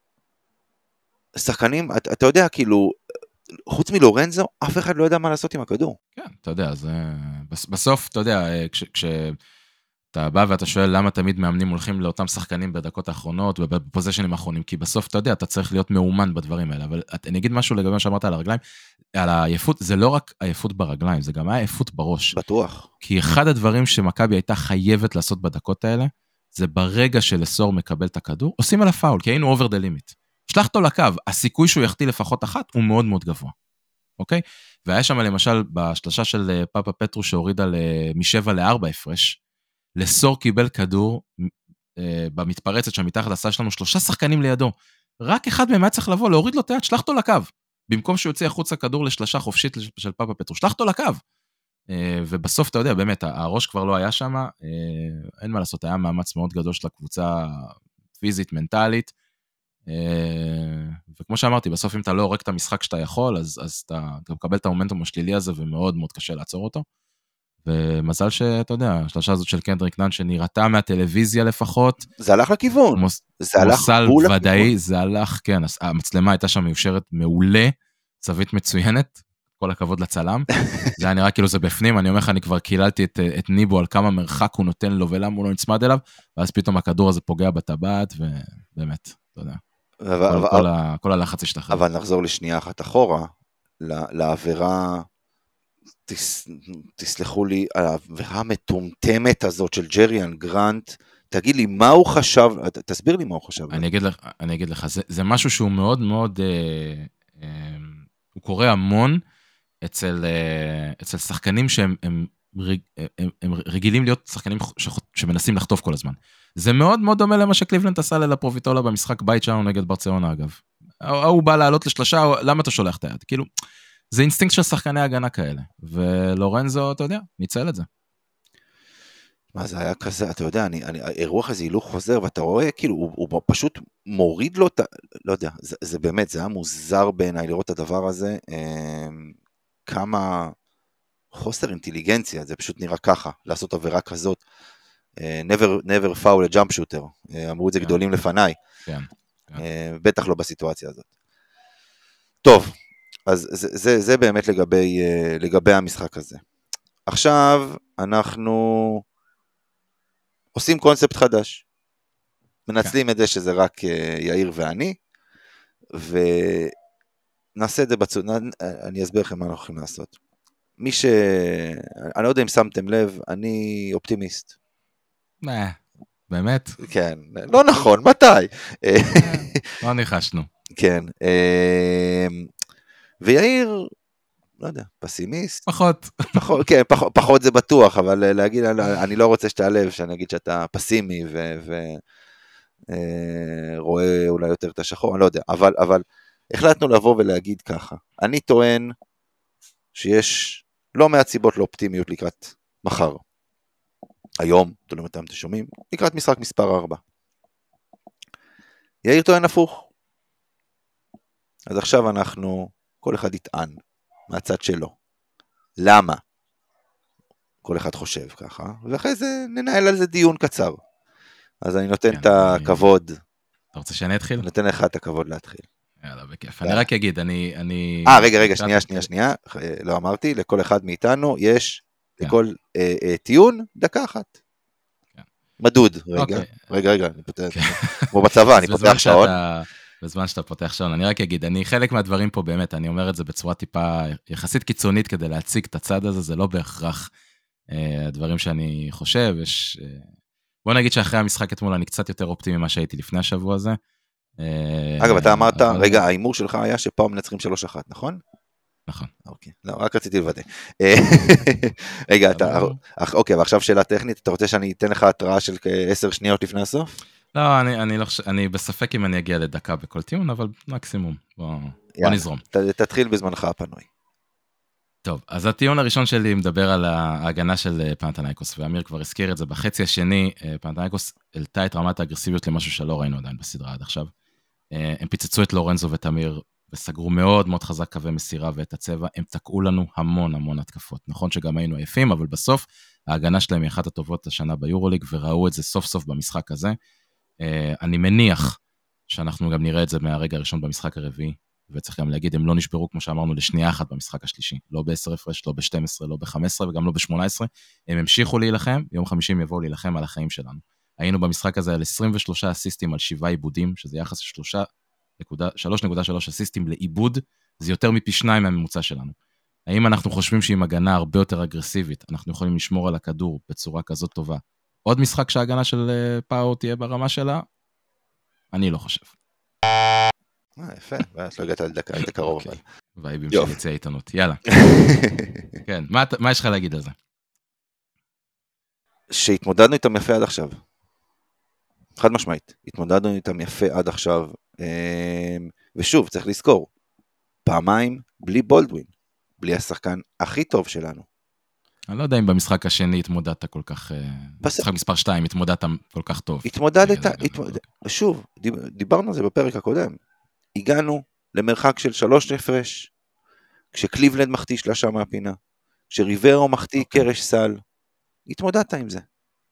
[SPEAKER 3] שחקנים, אתה, אתה יודע, כאילו, חוץ מלורנזו, אף אחד לא יודע מה לעשות עם הכדור.
[SPEAKER 4] כן, אתה יודע, זה... בסוף, אתה יודע, כש... כש... אתה בא ואתה שואל למה תמיד מאמנים הולכים לאותם שחקנים בדקות האחרונות ובפוזישנים האחרונים, כי בסוף אתה יודע, אתה צריך להיות מאומן בדברים האלה, אבל אני אגיד משהו לגבי מה שאמרת על הרגליים, על העייפות, זה לא רק עייפות ברגליים, זה גם העייפות בראש.
[SPEAKER 3] בטוח.
[SPEAKER 4] כי אחד הדברים שמכבי הייתה חייבת לעשות בדקות האלה, זה ברגע שלסור מקבל את הכדור, עושים על הפאול, כי היינו over the limit. שלח אותו לקו, הסיכוי שהוא יחטיא לפחות אחת, הוא מאוד מאוד גבוה. אוקיי? והיה שם למשל, בשלושה של פאפה פטרו שהורידה משבע לארבע הפרש, לסור קיבל כדור אה, במתפרצת שמתחת עשה שלנו שלושה שחקנים לידו. רק אחד מהם היה צריך לבוא, להוריד לו תיעד, שלח אותו לקו. במקום שהוא יוצא החוצה כדור לשלושה חופשית של פאפה פטרו, שלח אותו לקו. אה, ובסוף אתה יודע, באמת, הראש כבר לא היה שם, אה, אין מה לעשות, היה מאמץ מאוד גדול של הקבוצה פיזית, מנטלית, אה, וכמו שאמרתי, בסוף אם אתה לא הורג את המשחק שאתה יכול, אז, אז אתה, אתה מקבל את המומנטום השלילי הזה, ומאוד מאוד קשה לעצור אותו. ומזל שאתה יודע, השלושה הזאת של קנדריק נאן שנראתה מהטלוויזיה לפחות.
[SPEAKER 3] זה הלך לכיוון.
[SPEAKER 4] מוס,
[SPEAKER 3] זה הלך
[SPEAKER 4] מוסל ודאי, זה הלך, כן, המצלמה הייתה שם מיושרת מעולה, צווית מצוינת, כל הכבוד לצלם. זה היה נראה כאילו זה בפנים, אני אומר לך, אני כבר קיללתי את, את ניבו על כמה מרחק הוא נותן לו ולמה הוא לא נצמד אליו, ואז פתאום הכדור הזה פוגע בטבעת, ובאמת, אתה יודע. כל, כל, כל, כל הלחץ השתחרר.
[SPEAKER 3] אבל נחזור לשנייה אחת אחורה, לעבירה... תס, תסלחו לי, העבירה המטומטמת הזאת של ג'ריאן גרנט, תגיד לי מה הוא חשב, תסביר לי מה הוא חשב.
[SPEAKER 4] אני אגיד לך, אני אגיד לך, זה, זה משהו שהוא מאוד מאוד, אה, אה, הוא קורה המון אצל, אה, אצל שחקנים שהם הם, הם, הם, הם רגילים להיות שחקנים ש, שמנסים לחטוף כל הזמן. זה מאוד מאוד דומה למה שקליבלנד עשה ללפרוביטולה במשחק בית שלנו נגד ברצלונה אגב. הוא בא לעלות לשלושה, למה אתה שולח את היד? כאילו, זה אינסטינקט של שחקני הגנה כאלה, ולורנזו, אתה יודע, ניצל את זה.
[SPEAKER 3] מה זה היה כזה, אתה יודע, אני, אני, אירוח הזה הילוך חוזר, ואתה רואה, כאילו, הוא, הוא פשוט מוריד לו, לא יודע, זה, זה באמת, זה היה מוזר בעיניי לראות את הדבר הזה, אה, כמה חוסר אינטליגנציה, זה פשוט נראה ככה, לעשות עבירה כזאת, אה, never, never foul a jump shooter, אה, אמרו את זה כן. גדולים לפניי, כן. כן. אה, בטח לא בסיטואציה הזאת. טוב, אז זה, זה, זה באמת לגבי, לגבי המשחק הזה. עכשיו אנחנו עושים קונספט חדש. מנצלים את זה שזה רק יאיר ואני, ונעשה את זה בצורה, אני אסביר לכם מה אנחנו יכולים לעשות. מי ש... אני לא יודע אם שמתם לב, אני אופטימיסט.
[SPEAKER 4] מה, באמת?
[SPEAKER 3] כן, לא נכון, מתי?
[SPEAKER 4] לא ניחשנו.
[SPEAKER 3] כן, ויאיר, לא יודע, פסימיסט.
[SPEAKER 4] פחות.
[SPEAKER 3] פחות, כן, פחות, פחות זה בטוח, אבל להגיד, אני לא רוצה שתעלב, שאני אגיד שאתה פסימי, ורואה אולי יותר את השחור, אני לא יודע, אבל, אבל החלטנו לבוא ולהגיד ככה, אני טוען שיש לא מעט סיבות לאופטימיות לקראת מחר. היום, תולים אותם, אתם שומעים, לקראת משחק מספר ארבע. יאיר טוען הפוך. אז עכשיו אנחנו, כל אחד יטען מהצד שלו. למה? כל אחד חושב ככה, ואחרי זה ננהל על זה דיון קצר. אז אני נותן את הכבוד.
[SPEAKER 4] אתה רוצה שאני אתחיל?
[SPEAKER 3] נותן לך את הכבוד להתחיל.
[SPEAKER 4] יאללה, בכיף. אני רק אגיד, אני...
[SPEAKER 3] אה, רגע, רגע, שנייה, שנייה, שנייה. לא אמרתי, לכל אחד מאיתנו יש, לכל טיעון, דקה אחת. מדוד, רגע, רגע, רגע, כמו בצבא, אני פותח שעון.
[SPEAKER 4] בזמן שאתה פותח שעון, אני רק אגיד, אני חלק מהדברים פה באמת, אני אומר את זה בצורה טיפה יחסית קיצונית, כדי להציג את הצד הזה, זה לא בהכרח הדברים שאני חושב, יש... בוא נגיד שאחרי המשחק אתמול, אני קצת יותר אופטימי ממה שהייתי לפני השבוע הזה,
[SPEAKER 3] אגב, אתה אמרת, רגע, האימור שלך היה שפעם מנצחים שלוש אחת, נכון?
[SPEAKER 4] נכון.
[SPEAKER 3] אוקיי, לא, רק רציתי לוודא. רגע, אתה, אוקיי, ועכשיו שאלה טכנית, אתה רוצה שאני אתן לך התראה של עשר שניות לפני הסוף?
[SPEAKER 4] לא, אני, אני לא חושב, אני בספק אם אני אגיע לדקה בכל טיעון, אבל מקסימום, בוא, בוא נזרום.
[SPEAKER 3] ת, תתחיל בזמנך הפנוי.
[SPEAKER 4] טוב, אז הטיעון הראשון שלי מדבר על ההגנה של פנתנייקוס, ואמיר כבר הזכיר את זה. בחצי השני, פנתנייקוס העלתה את רמת האגרסיביות למשהו שלא ראינו עדיין בסדרה עד עכשיו. הם פיצצו את לורנזו ותמיר, וסגרו מאוד מאוד חזק קווי מסירה ואת הצבע, הם תקעו לנו המון המון התקפות. נכון שגם היינו עייפים, אבל בסוף ההגנה שלהם היא אחת הטובות השנה ביורוליג, וראו את זה סוף סוף במשחק הזה. אני מניח שאנחנו גם נראה את זה מהרגע הראשון במשחק הרביעי, וצריך גם להגיד, הם לא נשברו, כמו שאמרנו, לשנייה אחת במשחק השלישי. לא ב-עשר הפרש, לא ב-שתים עשרה, לא ב-חמש עשרה, וגם לא ב-שמונה עשרה. הם המשיכו להילחם, ביום חמישי הם יבואו להילחם על החיים שלנו. היינו במשחק הזה על עשרים ושלושה אסיסטים על שבעה עיבודים, שזה יחס של שלוש נקודה שלוש אסיסטים לעיבוד, זה יותר מפי שניים מהממוצע שלנו. האם אנחנו חושבים שעם הגנה הרבה יותר אגרסיבית, אנחנו יכולים לשמור על הכדור בצורה כזאת טובה? עוד משחק שההגנה של פאו תהיה ברמה שלה? אני לא חושב.
[SPEAKER 3] יפה, לא הגעת על דקה, היית קרוב.
[SPEAKER 4] והאיבים של יצא איתנות, יאללה. כן, מה יש לך להגיד על זה?
[SPEAKER 3] שהתמודדנו איתם יפה עד עכשיו. חד משמעית, התמודדנו איתם יפה עד עכשיו, ושוב, צריך לזכור, פעמיים בלי בולדווין, בלי השחקן הכי טוב שלנו.
[SPEAKER 4] אני לא יודע אם במשחק השני התמודדת כל כך, במשחק מספר שתיים התמודדת כל כך טוב.
[SPEAKER 3] התמודדת, שוב, דיברנו על זה בפרק הקודם, הגענו למרחק של שלוש הפרש, כשקליבלנד מחטיא שלשה מהפינה, כשריברו מחטיא קרש סל, התמודדת עם זה.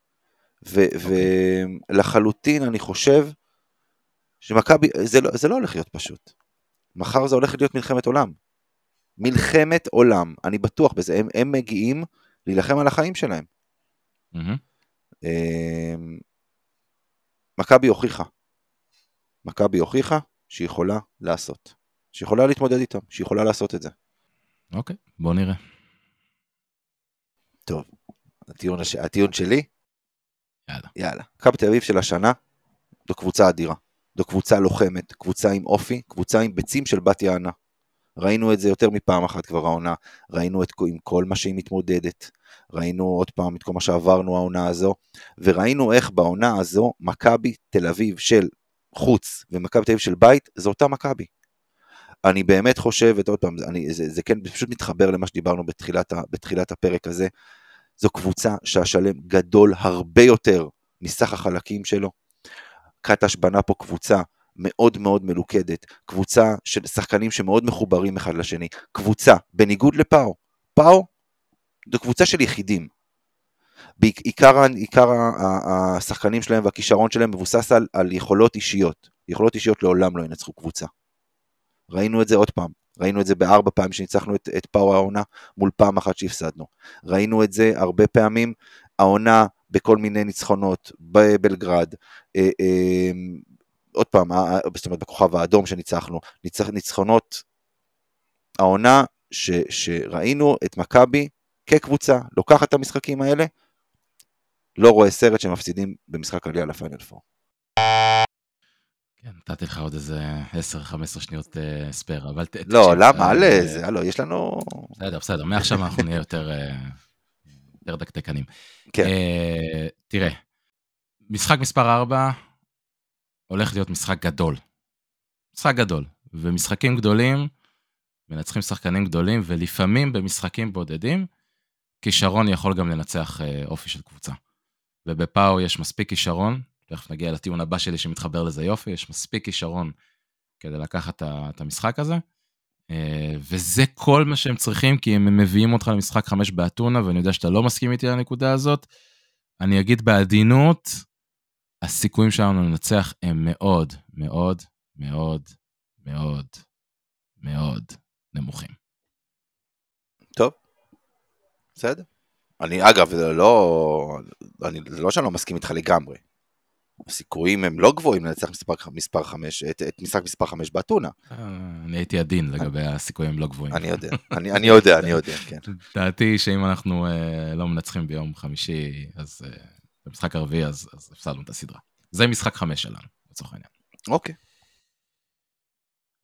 [SPEAKER 3] ולחלוטין אני חושב, שמכבי, זה לא, זה לא הולך להיות פשוט. מחר זה הולך להיות מלחמת עולם. מלחמת עולם, אני בטוח בזה, הם, הם מגיעים להילחם על החיים שלהם. Mm-hmm. מכבי הוכיחה. מכבי הוכיחה שהיא יכולה לעשות. שהיא יכולה להתמודד איתם, שהיא יכולה לעשות את זה.
[SPEAKER 4] אוקיי, okay, בוא נראה.
[SPEAKER 3] טוב, הטיעון, הש... הטיעון שלי,
[SPEAKER 4] יאללה.
[SPEAKER 3] יאללה. מכבי תל אביב של השנה, זו קבוצה אדירה. זו קבוצה לוחמת, קבוצה עם אופי, קבוצה עם ביצים של בת יענה. ראינו את זה יותר מפעם אחת כבר העונה, ראינו את עם כל מה שהיא מתמודדת, ראינו עוד פעם את כל מה שעברנו העונה הזו, וראינו איך בעונה הזו, מכבי תל אביב של חוץ, ומכבי תל אביב של בית, זו אותה מכבי. אני באמת חושב, עוד פעם, אני, זה, זה כן פשוט מתחבר למה שדיברנו בתחילת, בתחילת הפרק הזה, זו קבוצה שהשלם גדול הרבה יותר מסך החלקים שלו, קטש בנה פה קבוצה מאוד מאוד מלוכדת, קבוצה של שחקנים שמאוד מחוברים אחד לשני, קבוצה, בניגוד לפאו, פאו, זו קבוצה של יחידים, בעיקר, עיקר השחקנים שלהם והכישרון שלהם מבוסס על, על יכולות אישיות, יכולות אישיות לעולם לא ינצחו קבוצה, ראינו את זה עוד פעם, ראינו את זה בארבע פעמים שניצחנו את, את פאו העונה, מול פעם אחת שהפסדנו, ראינו את זה הרבה פעמים, העונה בכל מיני ניצחונות, בבלגרד, אה, אה, עוד פעם, זאת אומרת, בכוכב האדום שניצחנו, ניצח, ניצחונות, העונה ש, שראינו את מכבי כקבוצה, לוקחת את המשחקים האלה, לא רואה סרט שמפסידים במשחק עלייה לפיינל פור.
[SPEAKER 4] כן, נתתי לך עוד איזה עשר חמש עשרה שניות uh, ספר, אבל...
[SPEAKER 3] לא, למה? על זה, הלו, יש לנו...
[SPEAKER 4] בסדר, בסדר, מעכשיו אנחנו נהיה יותר, יותר דקדקנים.
[SPEAKER 3] כן.
[SPEAKER 4] Uh, תראה, משחק מספר ארבע, הולך להיות משחק גדול. משחק גדול. ומשחקים גדולים, מנצחים שחקנים גדולים, ולפעמים במשחקים בודדים, כישרון יכול גם לנצח uh, אופי של קבוצה. ובפאו יש מספיק כישרון, תכף נגיע לטיעון הבא שלי שמתחבר לזה יופי, יש מספיק כישרון כדי לקחת את המשחק הזה, וזה כל מה שהם צריכים, כי הם מביאים אותך למשחק חמש באתונה, ואני יודע שאתה לא מסכים איתי על הנקודה הזאת, אני אגיד בעדינות, הסיכויים שלנו לנצח הם מאוד, מאוד, מאוד, מאוד, מאוד נמוכים.
[SPEAKER 3] טוב, בסדר. אני, אגב, זה לא, אני, זה לא שאני לא מסכים איתך לגמרי. הסיכויים הם לא גבוהים לנצח מספר, מספר חמש, את, את משחק מספר חמש באתונה.
[SPEAKER 4] אני הייתי עדין לגבי הסיכויים הם לא גבוהים.
[SPEAKER 3] אני יודע, אני, אני יודע, אני יודע, כן.
[SPEAKER 4] דעתי שאם אנחנו אה, לא מנצחים ביום חמישי, אז אה, במשחק הרביעי, אז, אז הפסדנו את הסדרה. זה משחק חמש שלנו, לצורך העניין.
[SPEAKER 3] אוקיי.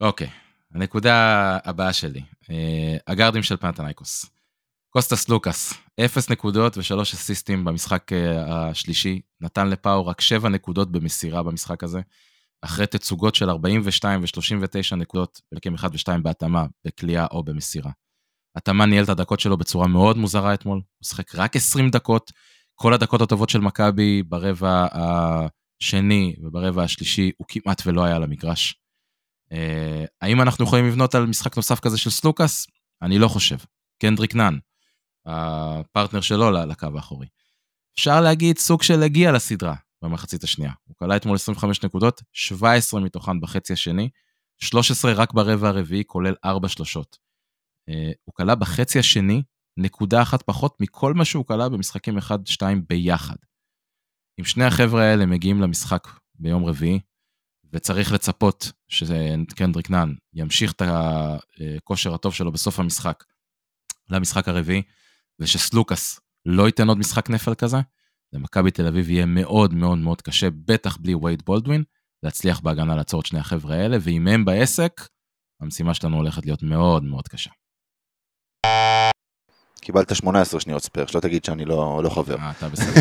[SPEAKER 4] אוקיי, הנקודה הבאה שלי, הגארדים של פנתנייקוס. קוסטס לוקאס, אפס נקודות ושלוש אסיסטים במשחק השלישי, נתן לפאו רק שבע נקודות במסירה במשחק הזה, אחרי תצוגות של ארבעים ושתיים ו-שלושים ותשע נקודות, בלקים אחד ושתיים בהתאמה, בקליעה או במסירה. התאמה ניהל את הדקות שלו בצורה מאוד מוזרה אתמול, הוא שחק רק עשרים דקות, כל הדקות הטובות של מכבי ברבע השני וברבע השלישי, הוא כמעט ולא היה על המגרש. האם אנחנו יכולים לבנות על משחק נוסף כזה של סלוקאס? אני לא חושב. קנדריק נאן, הפרטנר שלו לקו האחורי. אפשר להגיד סוג של הגיע לסדרה במחצית השנייה. הוא קלה אתמול עשרים וחמש נקודות, שבע עשרה מתוכן בחצי השני, שלוש עשרה רק ברבע הרביעי, כולל ארבע שלושות. הוא קלה בחצי השני, נקודה אחת פחות מכל מה שהוא קלה במשחקים אחד שתיים ביחד. אם שני החבר'ה האלה מגיעים למשחק ביום רביעי, וצריך לצפות שקנדריק נאן ימשיך את הכושר הטוב שלו בסוף המשחק, למשחק הרביעי, ושסלוקאס לא ייתן עוד משחק נפל כזה, למכבי תל אביב יהיה מאוד מאוד מאוד קשה, בטח בלי וייד בולדווין, להצליח בהגנה לעצור את שני החבר'ה האלה, ואם הם בעסק, המשימה שלנו הולכת להיות מאוד מאוד קשה.
[SPEAKER 3] קיבלת שמונה עשרה שניות ספר, שלא תגיד שאני לא, לא חבר.
[SPEAKER 4] אה, אתה בסדר.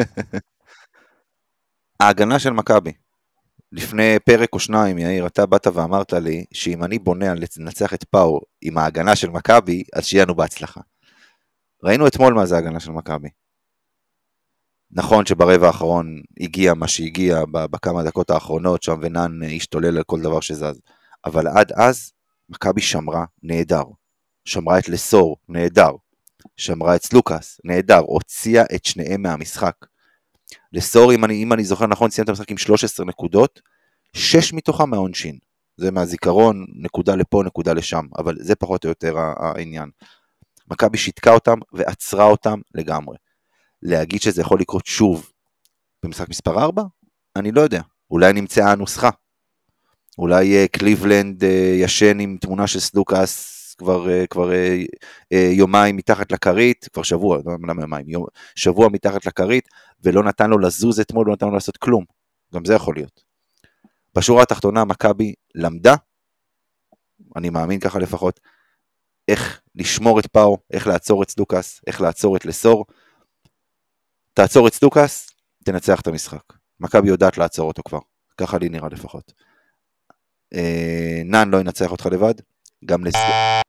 [SPEAKER 3] ההגנה של מכבי, לפני פרק או שניים, יאיר, אתה באת ואמרת לי, שאם אני בונה על לנצח את פאו עם ההגנה של מכבי, אז שיהיה לנו בהצלחה. ראינו אתמול מה זה ההגנה של מכבי. נכון שברבע האחרון הגיע מה שהגיע, בכמה דקות האחרונות, שם ונן השתולל על כל דבר שזז. אבל עד אז, מכבי שמרה נהדר. שמרה את לסור, נהדר. שמרה את סלוקאס, נהדר. הוציאה את שניהם מהמשחק. לסור, אם אני, אם אני זוכר נכון, סיימת המשחק עם שלוש עשרה נקודות, שש מתוכם מהעונשין. זה מהזיכרון, נקודה לפה, נקודה לשם. אבל זה פחות או יותר העניין. מכבי שיתקה אותם ועצרה אותם לגמרי. להגיד שזה יכול לקרות שוב במשחק מספר ארבע? אני לא יודע. אולי נמצאה הנוסחה. אולי קליבלנד ישן עם תמונה של סלוקאס כבר, כבר יומיים מתחת לקרית, כבר שבוע, לא למה יומיים, יום, שבוע מתחת לקרית, ולא נתן לו לזוז אתמול, לא נתן לו לעשות כלום. גם זה יכול להיות. בשורה התחתונה, מכבי למדה, אני מאמין ככה לפחות, איך לשמור את פאו, איך לעצור את סלוקאס, איך לעצור את לסור. תעצור את סלוקאס, תנצח את המשחק. מכבי יודעת לעצור אותו כבר. ככה לי נראה לפחות. אה, נאן לא ינצח אותך לבד, גם לסור.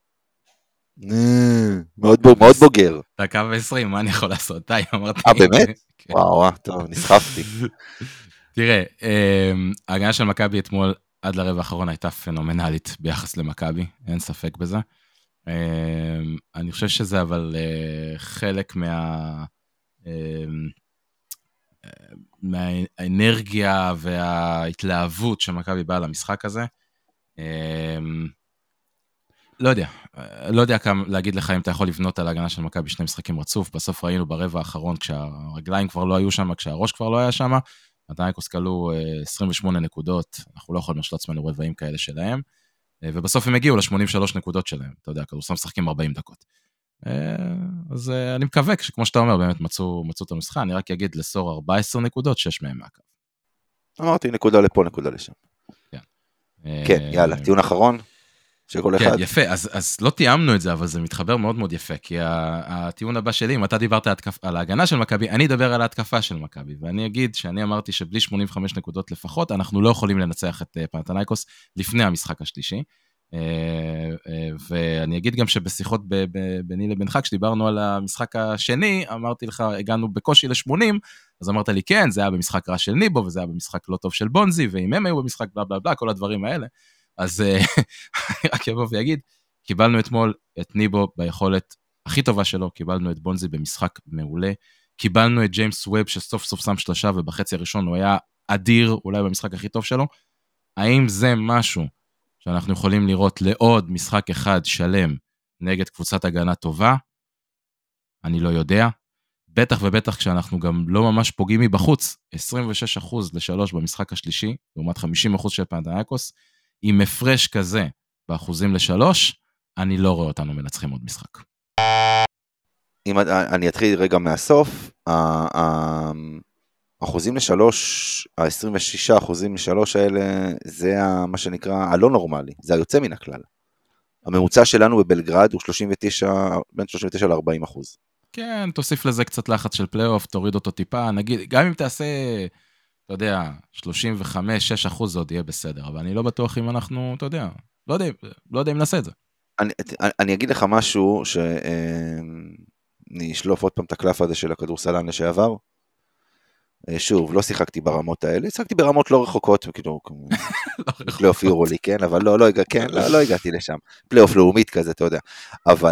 [SPEAKER 3] מאוד, מאוד בוגר.
[SPEAKER 4] דקה ועשרים, מה אני יכול לעשות? די, אמרתי.
[SPEAKER 3] אה, באמת? וואו, טוב, נסחפתי. תראה,
[SPEAKER 4] ההגנה של מכבי אתמול עד לרבע האחרון הייתה פנומנלית ביחס למכבי, אין ספק בזה. אני חושב שזה אבל חלק מה... מהאנרגיה וההתלהבות שמכבי באה למשחק הזה. לא יודע, לא יודע כמה להגיד לך אם אתה יכול לבנות על ההגנה של מכבי שני משחקים רצוף, בסוף ראינו ברבע האחרון כשהרגליים כבר לא היו שם, כשהראש כבר לא היה שם, פנתנייקוס קלו עשרים ושמונה נקודות, אנחנו לא יכולים לשלוט עצמנו רבעים כאלה שלהם, ובסוף הם הגיעו ל-שמונים ושלוש נקודות שלהם, אתה יודע, כדורסל משחקים ארבעים דקות. אז אני מקווה, כמו שאתה אומר, באמת מצאו, מצאו את המשחק, אני רק אגיד לסור ארבע עשרה נקודות, שש מהם מהקו.
[SPEAKER 3] אמרתי, נקודה לפה, נקודה לשם.
[SPEAKER 4] כן.
[SPEAKER 3] כן, יאללה, טיעון אחרון, שכל אחד.
[SPEAKER 4] כן, יפה, אז, אז לא תיאמנו את זה, אבל זה מתחבר מאוד מאוד יפה, כי הטיעון הבא שלי, אם אתה דיברת על ההגנה של מכבי, אני אדבר על ההתקפה של מכבי, ואני אגיד שאני אמרתי שבלי שמונים וחמש נקודות לפחות, אנחנו לא יכולים לנצח את פנתנייקוס לפני המשחק השלישי, ואני אגיד גם שבשיחות ביני לבינך, כשדיברנו על המשחק השני, אמרתי לך, הגענו בקושי ל-שמונים, אז אמרת לי, כן, זה היה במשחק רע של ניבו, וזה היה במשחק לא טוב של בונזי, ואם הם היו במשחק בלה בלה בלה, כל הדברים האלה, אז אני רק אבוא ויגיד, קיבלנו אתמול את ניבו ביכולת הכי טובה שלו, קיבלנו את בונזי במשחק מעולה, קיבלנו את ג'יימס ווב שסוף סוף שם שלושה, ובחצי הראשון הוא היה אדיר, אולי במשחק הכי טוב שלו, האם זה משהו שאנחנו יכולים לראות לעוד משחק אחד שלם נגד קבוצת הגנה טובה? אני לא יודע. בטח ובטח כשאנחנו גם לא ממש פוגעים מבחוץ, עשרים ושש אחוז לשלוש במשחק השלישי, לעומת חמישים אחוז של פנתנייקוס, עם הפרש כזה באחוזים לשלוש, אני לא רואה אותנו מנצחים עוד משחק.
[SPEAKER 3] אם אני אתחיל רגע מהסוף, אחוזים לשלוש, ה-עשרים ושישה אחוזים לשלוש האלה, זה מה שנקרא הלא נורמלי, זה היוצא מן הכלל. הממוצע שלנו בבלגרד הוא שלושים ותשע, בין שלושים ותשע ל-ארבעים אחוז.
[SPEAKER 4] כן, תוסיף לזה קצת לחץ של פלייאוף, תוריד אותו טיפה, נגיד, גם אם תעשה, אתה יודע, שלושים וחמש שש אחוז זה עוד יהיה בסדר, אבל אני לא בטוח אם אנחנו, אתה יודע, לא יודע, לא יודע אם נעשה את זה.
[SPEAKER 3] אני, אני אגיד לך משהו, שאני אשלוף עוד פעם את הקלף הזה של הכדורסלן לשעבר, שוב, לא שיחקתי ברמות האלה, שיחקתי ברמות לא רחוקות, כאילו, פלייאוף יורולי, כן, אבל לא, לא, כן, לא, לא הגעתי לשם, פלייאוף לאומית כזה, אתה יודע, אבל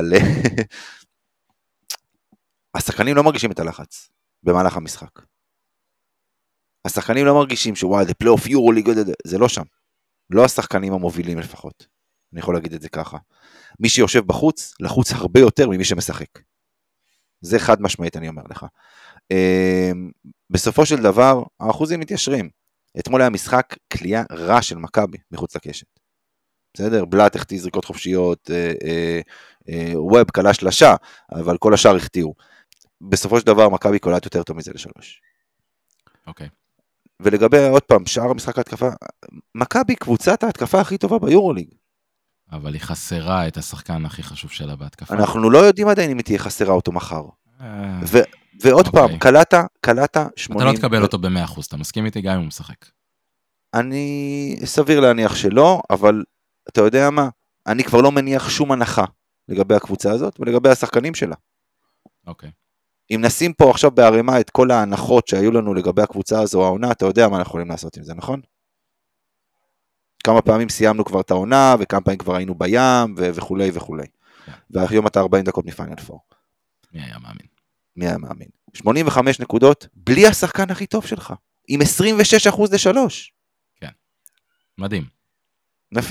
[SPEAKER 3] השחקנים לא מרגישים את הלחץ במהלך המשחק. השחקנים לא מרגישים שוואי, זה פלייאוף יורולי, זה לא שם, לא השחקנים המובילים לפחות, אני יכול להגיד את זה ככה. מי שיושב בחוץ, לחוץ הרבה יותר ממי שמשחק. זה חד משמעית, אני אומר לך. בסופו של דבר, האחוזים מתיישרים. אתמול היה משחק קליעה רע של מכבי מחוץ לקשת. בסדר? בלט החטיא זריקות חופשיות, ווב קלה שלשה, אבל כל השאר החטיאו. בסופו של דבר, מכבי קולט יותר טוב מזה לשלוש.
[SPEAKER 4] אוקיי.
[SPEAKER 3] ולגבי, עוד פעם, שאר המשחק ההתקפה, מכבי קבוצת ההתקפה הכי טובה ביורוליג.
[SPEAKER 4] אבל היא חסרה את השחקן הכי חשוב שלה בהתקפה.
[SPEAKER 3] אנחנו לא יודעים עדיין אם היא תהיה חסרה אותו מחר. ועוד פעם, קלטה, קלטה שמונים...
[SPEAKER 4] אתה לא תקבל אותו ב-מאה אחוז, אתה מסכים איתי גם אם הוא משחק.
[SPEAKER 3] אני סביר להניח שלא, אבל אתה יודע מה? אני כבר לא מניח שום הנחה לגבי הקבוצה הזאת ולגבי השחקנים שלה.
[SPEAKER 4] אוקיי.
[SPEAKER 3] אם נשים פה עכשיו בהרימה את כל ההנחות שהיו לנו לגבי הקבוצה הזו, העונה, אתה יודע מה אנחנו יכולים לעשות עם זה, נכון? כמה פעמים סיימנו כבר את העונה, וכמה פעמים כבר היינו בים, וכו' וכו'. והיום אתה ארבעים דקות מפיינל פור.
[SPEAKER 4] מי היה מאמין?
[SPEAKER 3] מי היה מאמין? שמונים וחמש נקודות, בלי השחקן הכי טוב שלך. עם עשרים ושש אחוז לשלוש.
[SPEAKER 4] כן. מדהים.
[SPEAKER 3] יפה.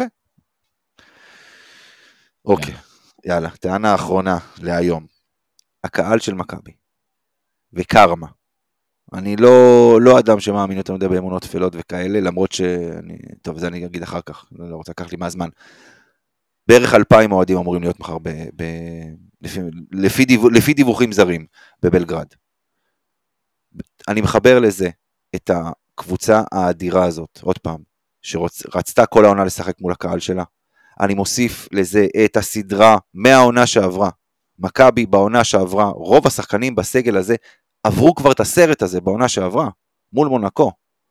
[SPEAKER 3] אוקיי. יאללה, טענה האחרונה להיום. הקהל של מכבי. וקרמה. אני לא, לא אדם שמאמין יותר מדי באמונות תפלות וכאלה, למרות שאני, טוב, זה אני אגיד אחר כך, לא רוצה לקח לי מהזמן. בערך אלפיים אוהדים אמורים להיות מחר, ב, ב, לפי, לפי, דיווח, לפי דיווחים זרים, בבלגרד. אני מחבר לזה את הקבוצה האדירה הזאת, עוד פעם, שרצתה כל העונה לשחק מול הקהל שלה. אני מוסיף לזה את הסדרה מהעונה שעברה. מכבי בעונה שעברה, רוב השחקנים בסגל הזה, עברו כבר את הסרט הזה בעונה שעברה, מול מונקו.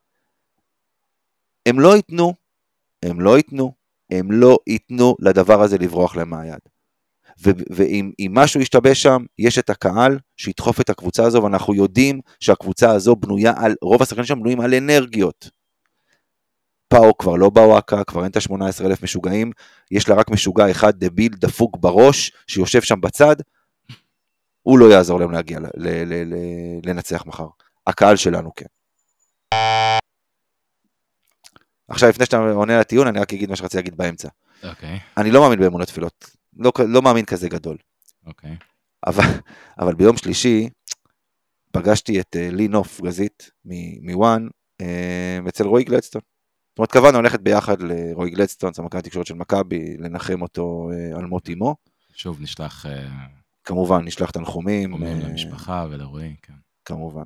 [SPEAKER 3] הם לא ייתנו, הם לא ייתנו, הם לא ייתנו לדבר הזה לברוח להם מהיד. ואם משהו ישתבש שם, יש את הקהל שידחוף את הקבוצה הזו, ואנחנו יודעים שהקבוצה הזו בנויה על, רוב השחקנים שם בנויים על אנרגיות. פאו כבר לא בוואקה, כבר אין את ה-שמונה עשרה אלף משוגעים, יש לה רק משוגע אחד דביל דפוק בראש, שיושב שם בצד, הוא לא יעזור להם להגיע, ל- ל- ל- לנצח מחר. הקהל שלנו כן. עכשיו, לפני שאתה עונה לטיעון, אני רק אגיד מה שרציתי להגיד באמצע.
[SPEAKER 4] אוקיי.
[SPEAKER 3] אני לא מאמין באמונות תפילות, לא, לא מאמין כזה גדול.
[SPEAKER 4] אוקיי.
[SPEAKER 3] אבל, אבל ביום שלישי, פגשתי את uh, לי נוף גזית מוואן, uh, אצל רועי גלדסטון. זאת אומרת, כוונה הולכת ביחד לרועי גלדסטון, סמנכ"ל התקשורת של מכבי, לנחם אותו uh, על מות אמו.
[SPEAKER 4] שוב נשלח... Uh...
[SPEAKER 3] כמובן, נשלח תנחומים.
[SPEAKER 4] תנחומים למשפחה ולרועי, כן.
[SPEAKER 3] כמובן.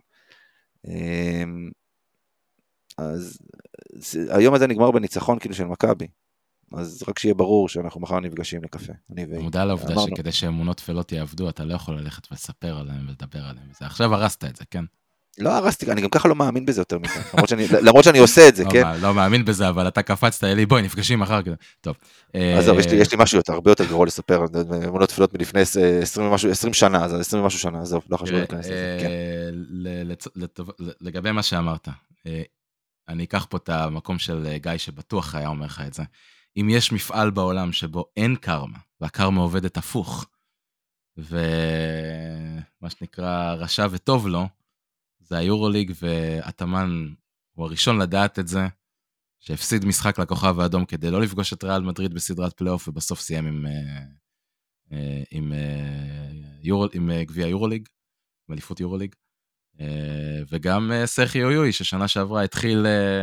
[SPEAKER 3] אז היום הזה נגמר בניצחון כאילו של מכבי. אז רק שיהיה ברור שאנחנו מחר נפגשים לקפה.
[SPEAKER 4] מודע לעובדה שכדי שאמונות תפלות יעבדו, אתה לא יכול ללכת ולספר עליהם ולדבר עליהם. עכשיו הרסת את זה, כן?
[SPEAKER 3] לא הרסתי, אני גם ככה לא מאמין בזה יותר מזה. למרות שאני עושה את זה, כן?
[SPEAKER 4] לא מאמין בזה, אבל אתה קפצת אלי, בואי, נפגשים מחר. טוב.
[SPEAKER 3] אז יש לי משהו הרבה יותר גרוע לספר, אמונות תפילות מלפני עשרים שנה, אז עשרים ומשהו שנה, עזוב, לא חשוב להיכנס לזה.
[SPEAKER 4] לגבי מה שאמרת, אני אקח פה את המקום של גיא שבטוח היה אומר לך את זה. אם יש מפעל בעולם שבו אין קרמה, והקרמה עובדת הפוך, ומה שנקרא רשע וטוב לו, זה היורוליג, ואתמן הוא הראשון לדעת את זה, שהפסיד משחק לכוכב האדום כדי לא לפגוש את ריאל מדריד בסדרת פלייאוף, ובסוף סיים עם, עם, עם, עם גביע יורוליג, עם אליפות יורוליג, וגם סרחי אויוי, ששנה שעברה התחיל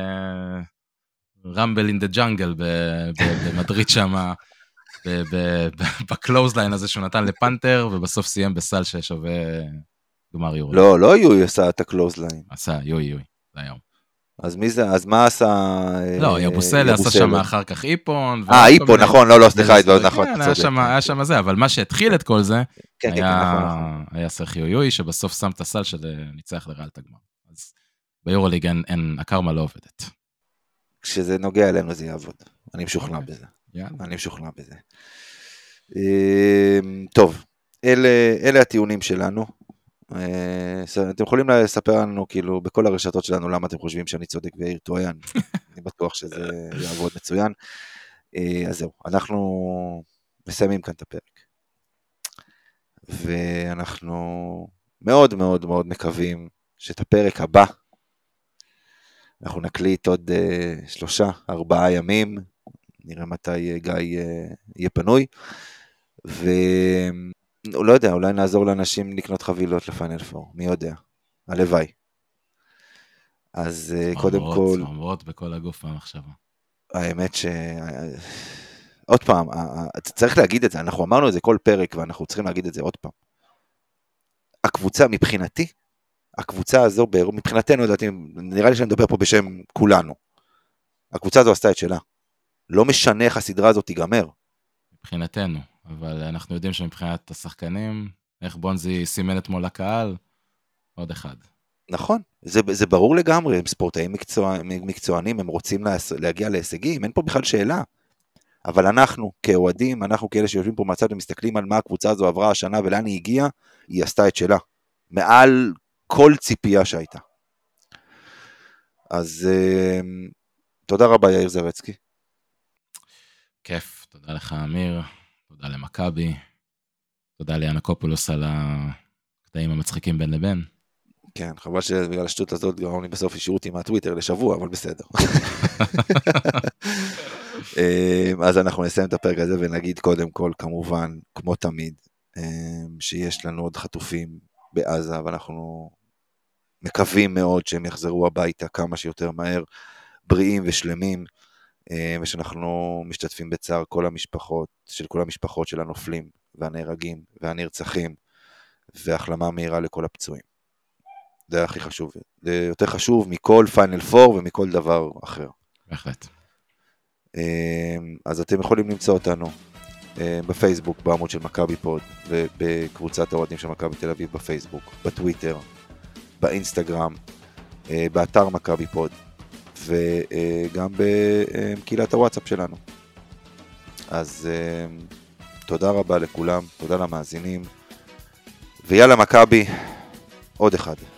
[SPEAKER 4] רמבל אין דה ג'אנגל במדריד שם, בקלוזליין הזה שהוא נתן לפנטר, ובסוף סיים בסל ששווה גמר יורו.
[SPEAKER 3] לא, לא יוי עשה את הקלוז ליין.
[SPEAKER 4] עשה, יוי יוי, זה היום.
[SPEAKER 3] אז מי זה, אז מה עשה...
[SPEAKER 4] לא, יבוסל עשה שם אחר כך איפון.
[SPEAKER 3] אה, איפון, נכון, לא, לא, סליחה, נכון.
[SPEAKER 4] היה שם זה, אבל מה שהתחיל את כל זה, היה סרחיו יוי, שבסוף שם את הסל של ניצח לרעל את הגמר. אז ביורוליג אין, הקרמה לא עובדת.
[SPEAKER 3] כשזה נוגע אלינו זה יעבוד. אני משוכנע בזה. אני משוכנע בזה. טוב, אלה הטיעונים שלנו. אתם יכולים לספר לנו כאילו בכל הרשתות שלנו למה אתם חושבים שאני צודק ויאיר טועה, אני בטוח שזה יעבוד מצוין. אז זהו, אנחנו מסיימים כאן את הפרק, ואנחנו מאוד מאוד מאוד מקווים שאת הפרק הבא אנחנו נקליט עוד שלושה ארבעה ימים, נראה מתי גיא יהיה פנוי, ו... לא יודע, אולי נעזור לאנשים לקנות חבילות לפיינל פור, מי יודע, הלוואי. אז קודם כל...
[SPEAKER 4] צמרות בכל הגוף המחשבה.
[SPEAKER 3] האמת ש... עוד פעם, צריך להגיד את זה, אנחנו אמרנו את זה כל פרק, ואנחנו צריכים להגיד את זה עוד פעם. הקבוצה, מבחינתי, הקבוצה הזו, מבחינתנו, לדעתי, נראה לי שאני מדבר פה בשם כולנו. הקבוצה הזו עשתה את שלה. לא משנה איך הסדרה הזאת תיגמר.
[SPEAKER 4] מבחינתנו. אבל אנחנו יודעים שמבחינת השחקנים, איך בונזי סימן אתמול לקהל, עוד אחד.
[SPEAKER 3] נכון, זה, זה ברור לגמרי, הם ספורטאים מקצוע, מקצוענים, הם רוצים לה, להגיע להישגים, אין פה בכלל שאלה. אבל אנחנו כאוהדים, אנחנו כאלה שיושבים פה מהצד ומסתכלים על מה הקבוצה הזו עברה השנה ולאן היא הגיעה, היא עשתה את שלה. מעל כל ציפייה שהייתה. אז תודה רבה יאיר זרצקי.
[SPEAKER 4] כיף, תודה לך אמיר. תודה למכבי, תודה ליאנקופולוס על הקטעים המצחיקים בין לבין.
[SPEAKER 3] כן, חבל שבגלל השטות הזאת גרם לי בסוף אישרו אותי מהטוויטר לשבוע, אבל בסדר. אז אנחנו נסיים את הפרק הזה ונגיד קודם כל, כמובן, כמו תמיד, שיש לנו עוד חטופים בעזה, ואנחנו מקווים מאוד שהם יחזרו הביתה כמה שיותר מהר, בריאים ושלמים, ושאנחנו משתתפים בצער כל המשפחות, של כל המשפחות של הנופלים, והנהרגים, והנרצחים, והחלמה מהירה לכל הפצועים. זה הכי חשוב. זה יותר חשוב מכל פיינל פור ומכל דבר אחר.
[SPEAKER 4] בהחלט.
[SPEAKER 3] אז אתם יכולים למצוא אותנו בפייסבוק, בעמוד של מכבי פוד, ובקבוצת האוהדים של מכבי תל אביב בפייסבוק, בטוויטר, באינסטגרם, באתר מכבי פוד, וגם בקהילת הוואטסאפ שלנו. אז תודה רבה לכולם, תודה למאזינים, ויאללה מכבי, עוד אחד.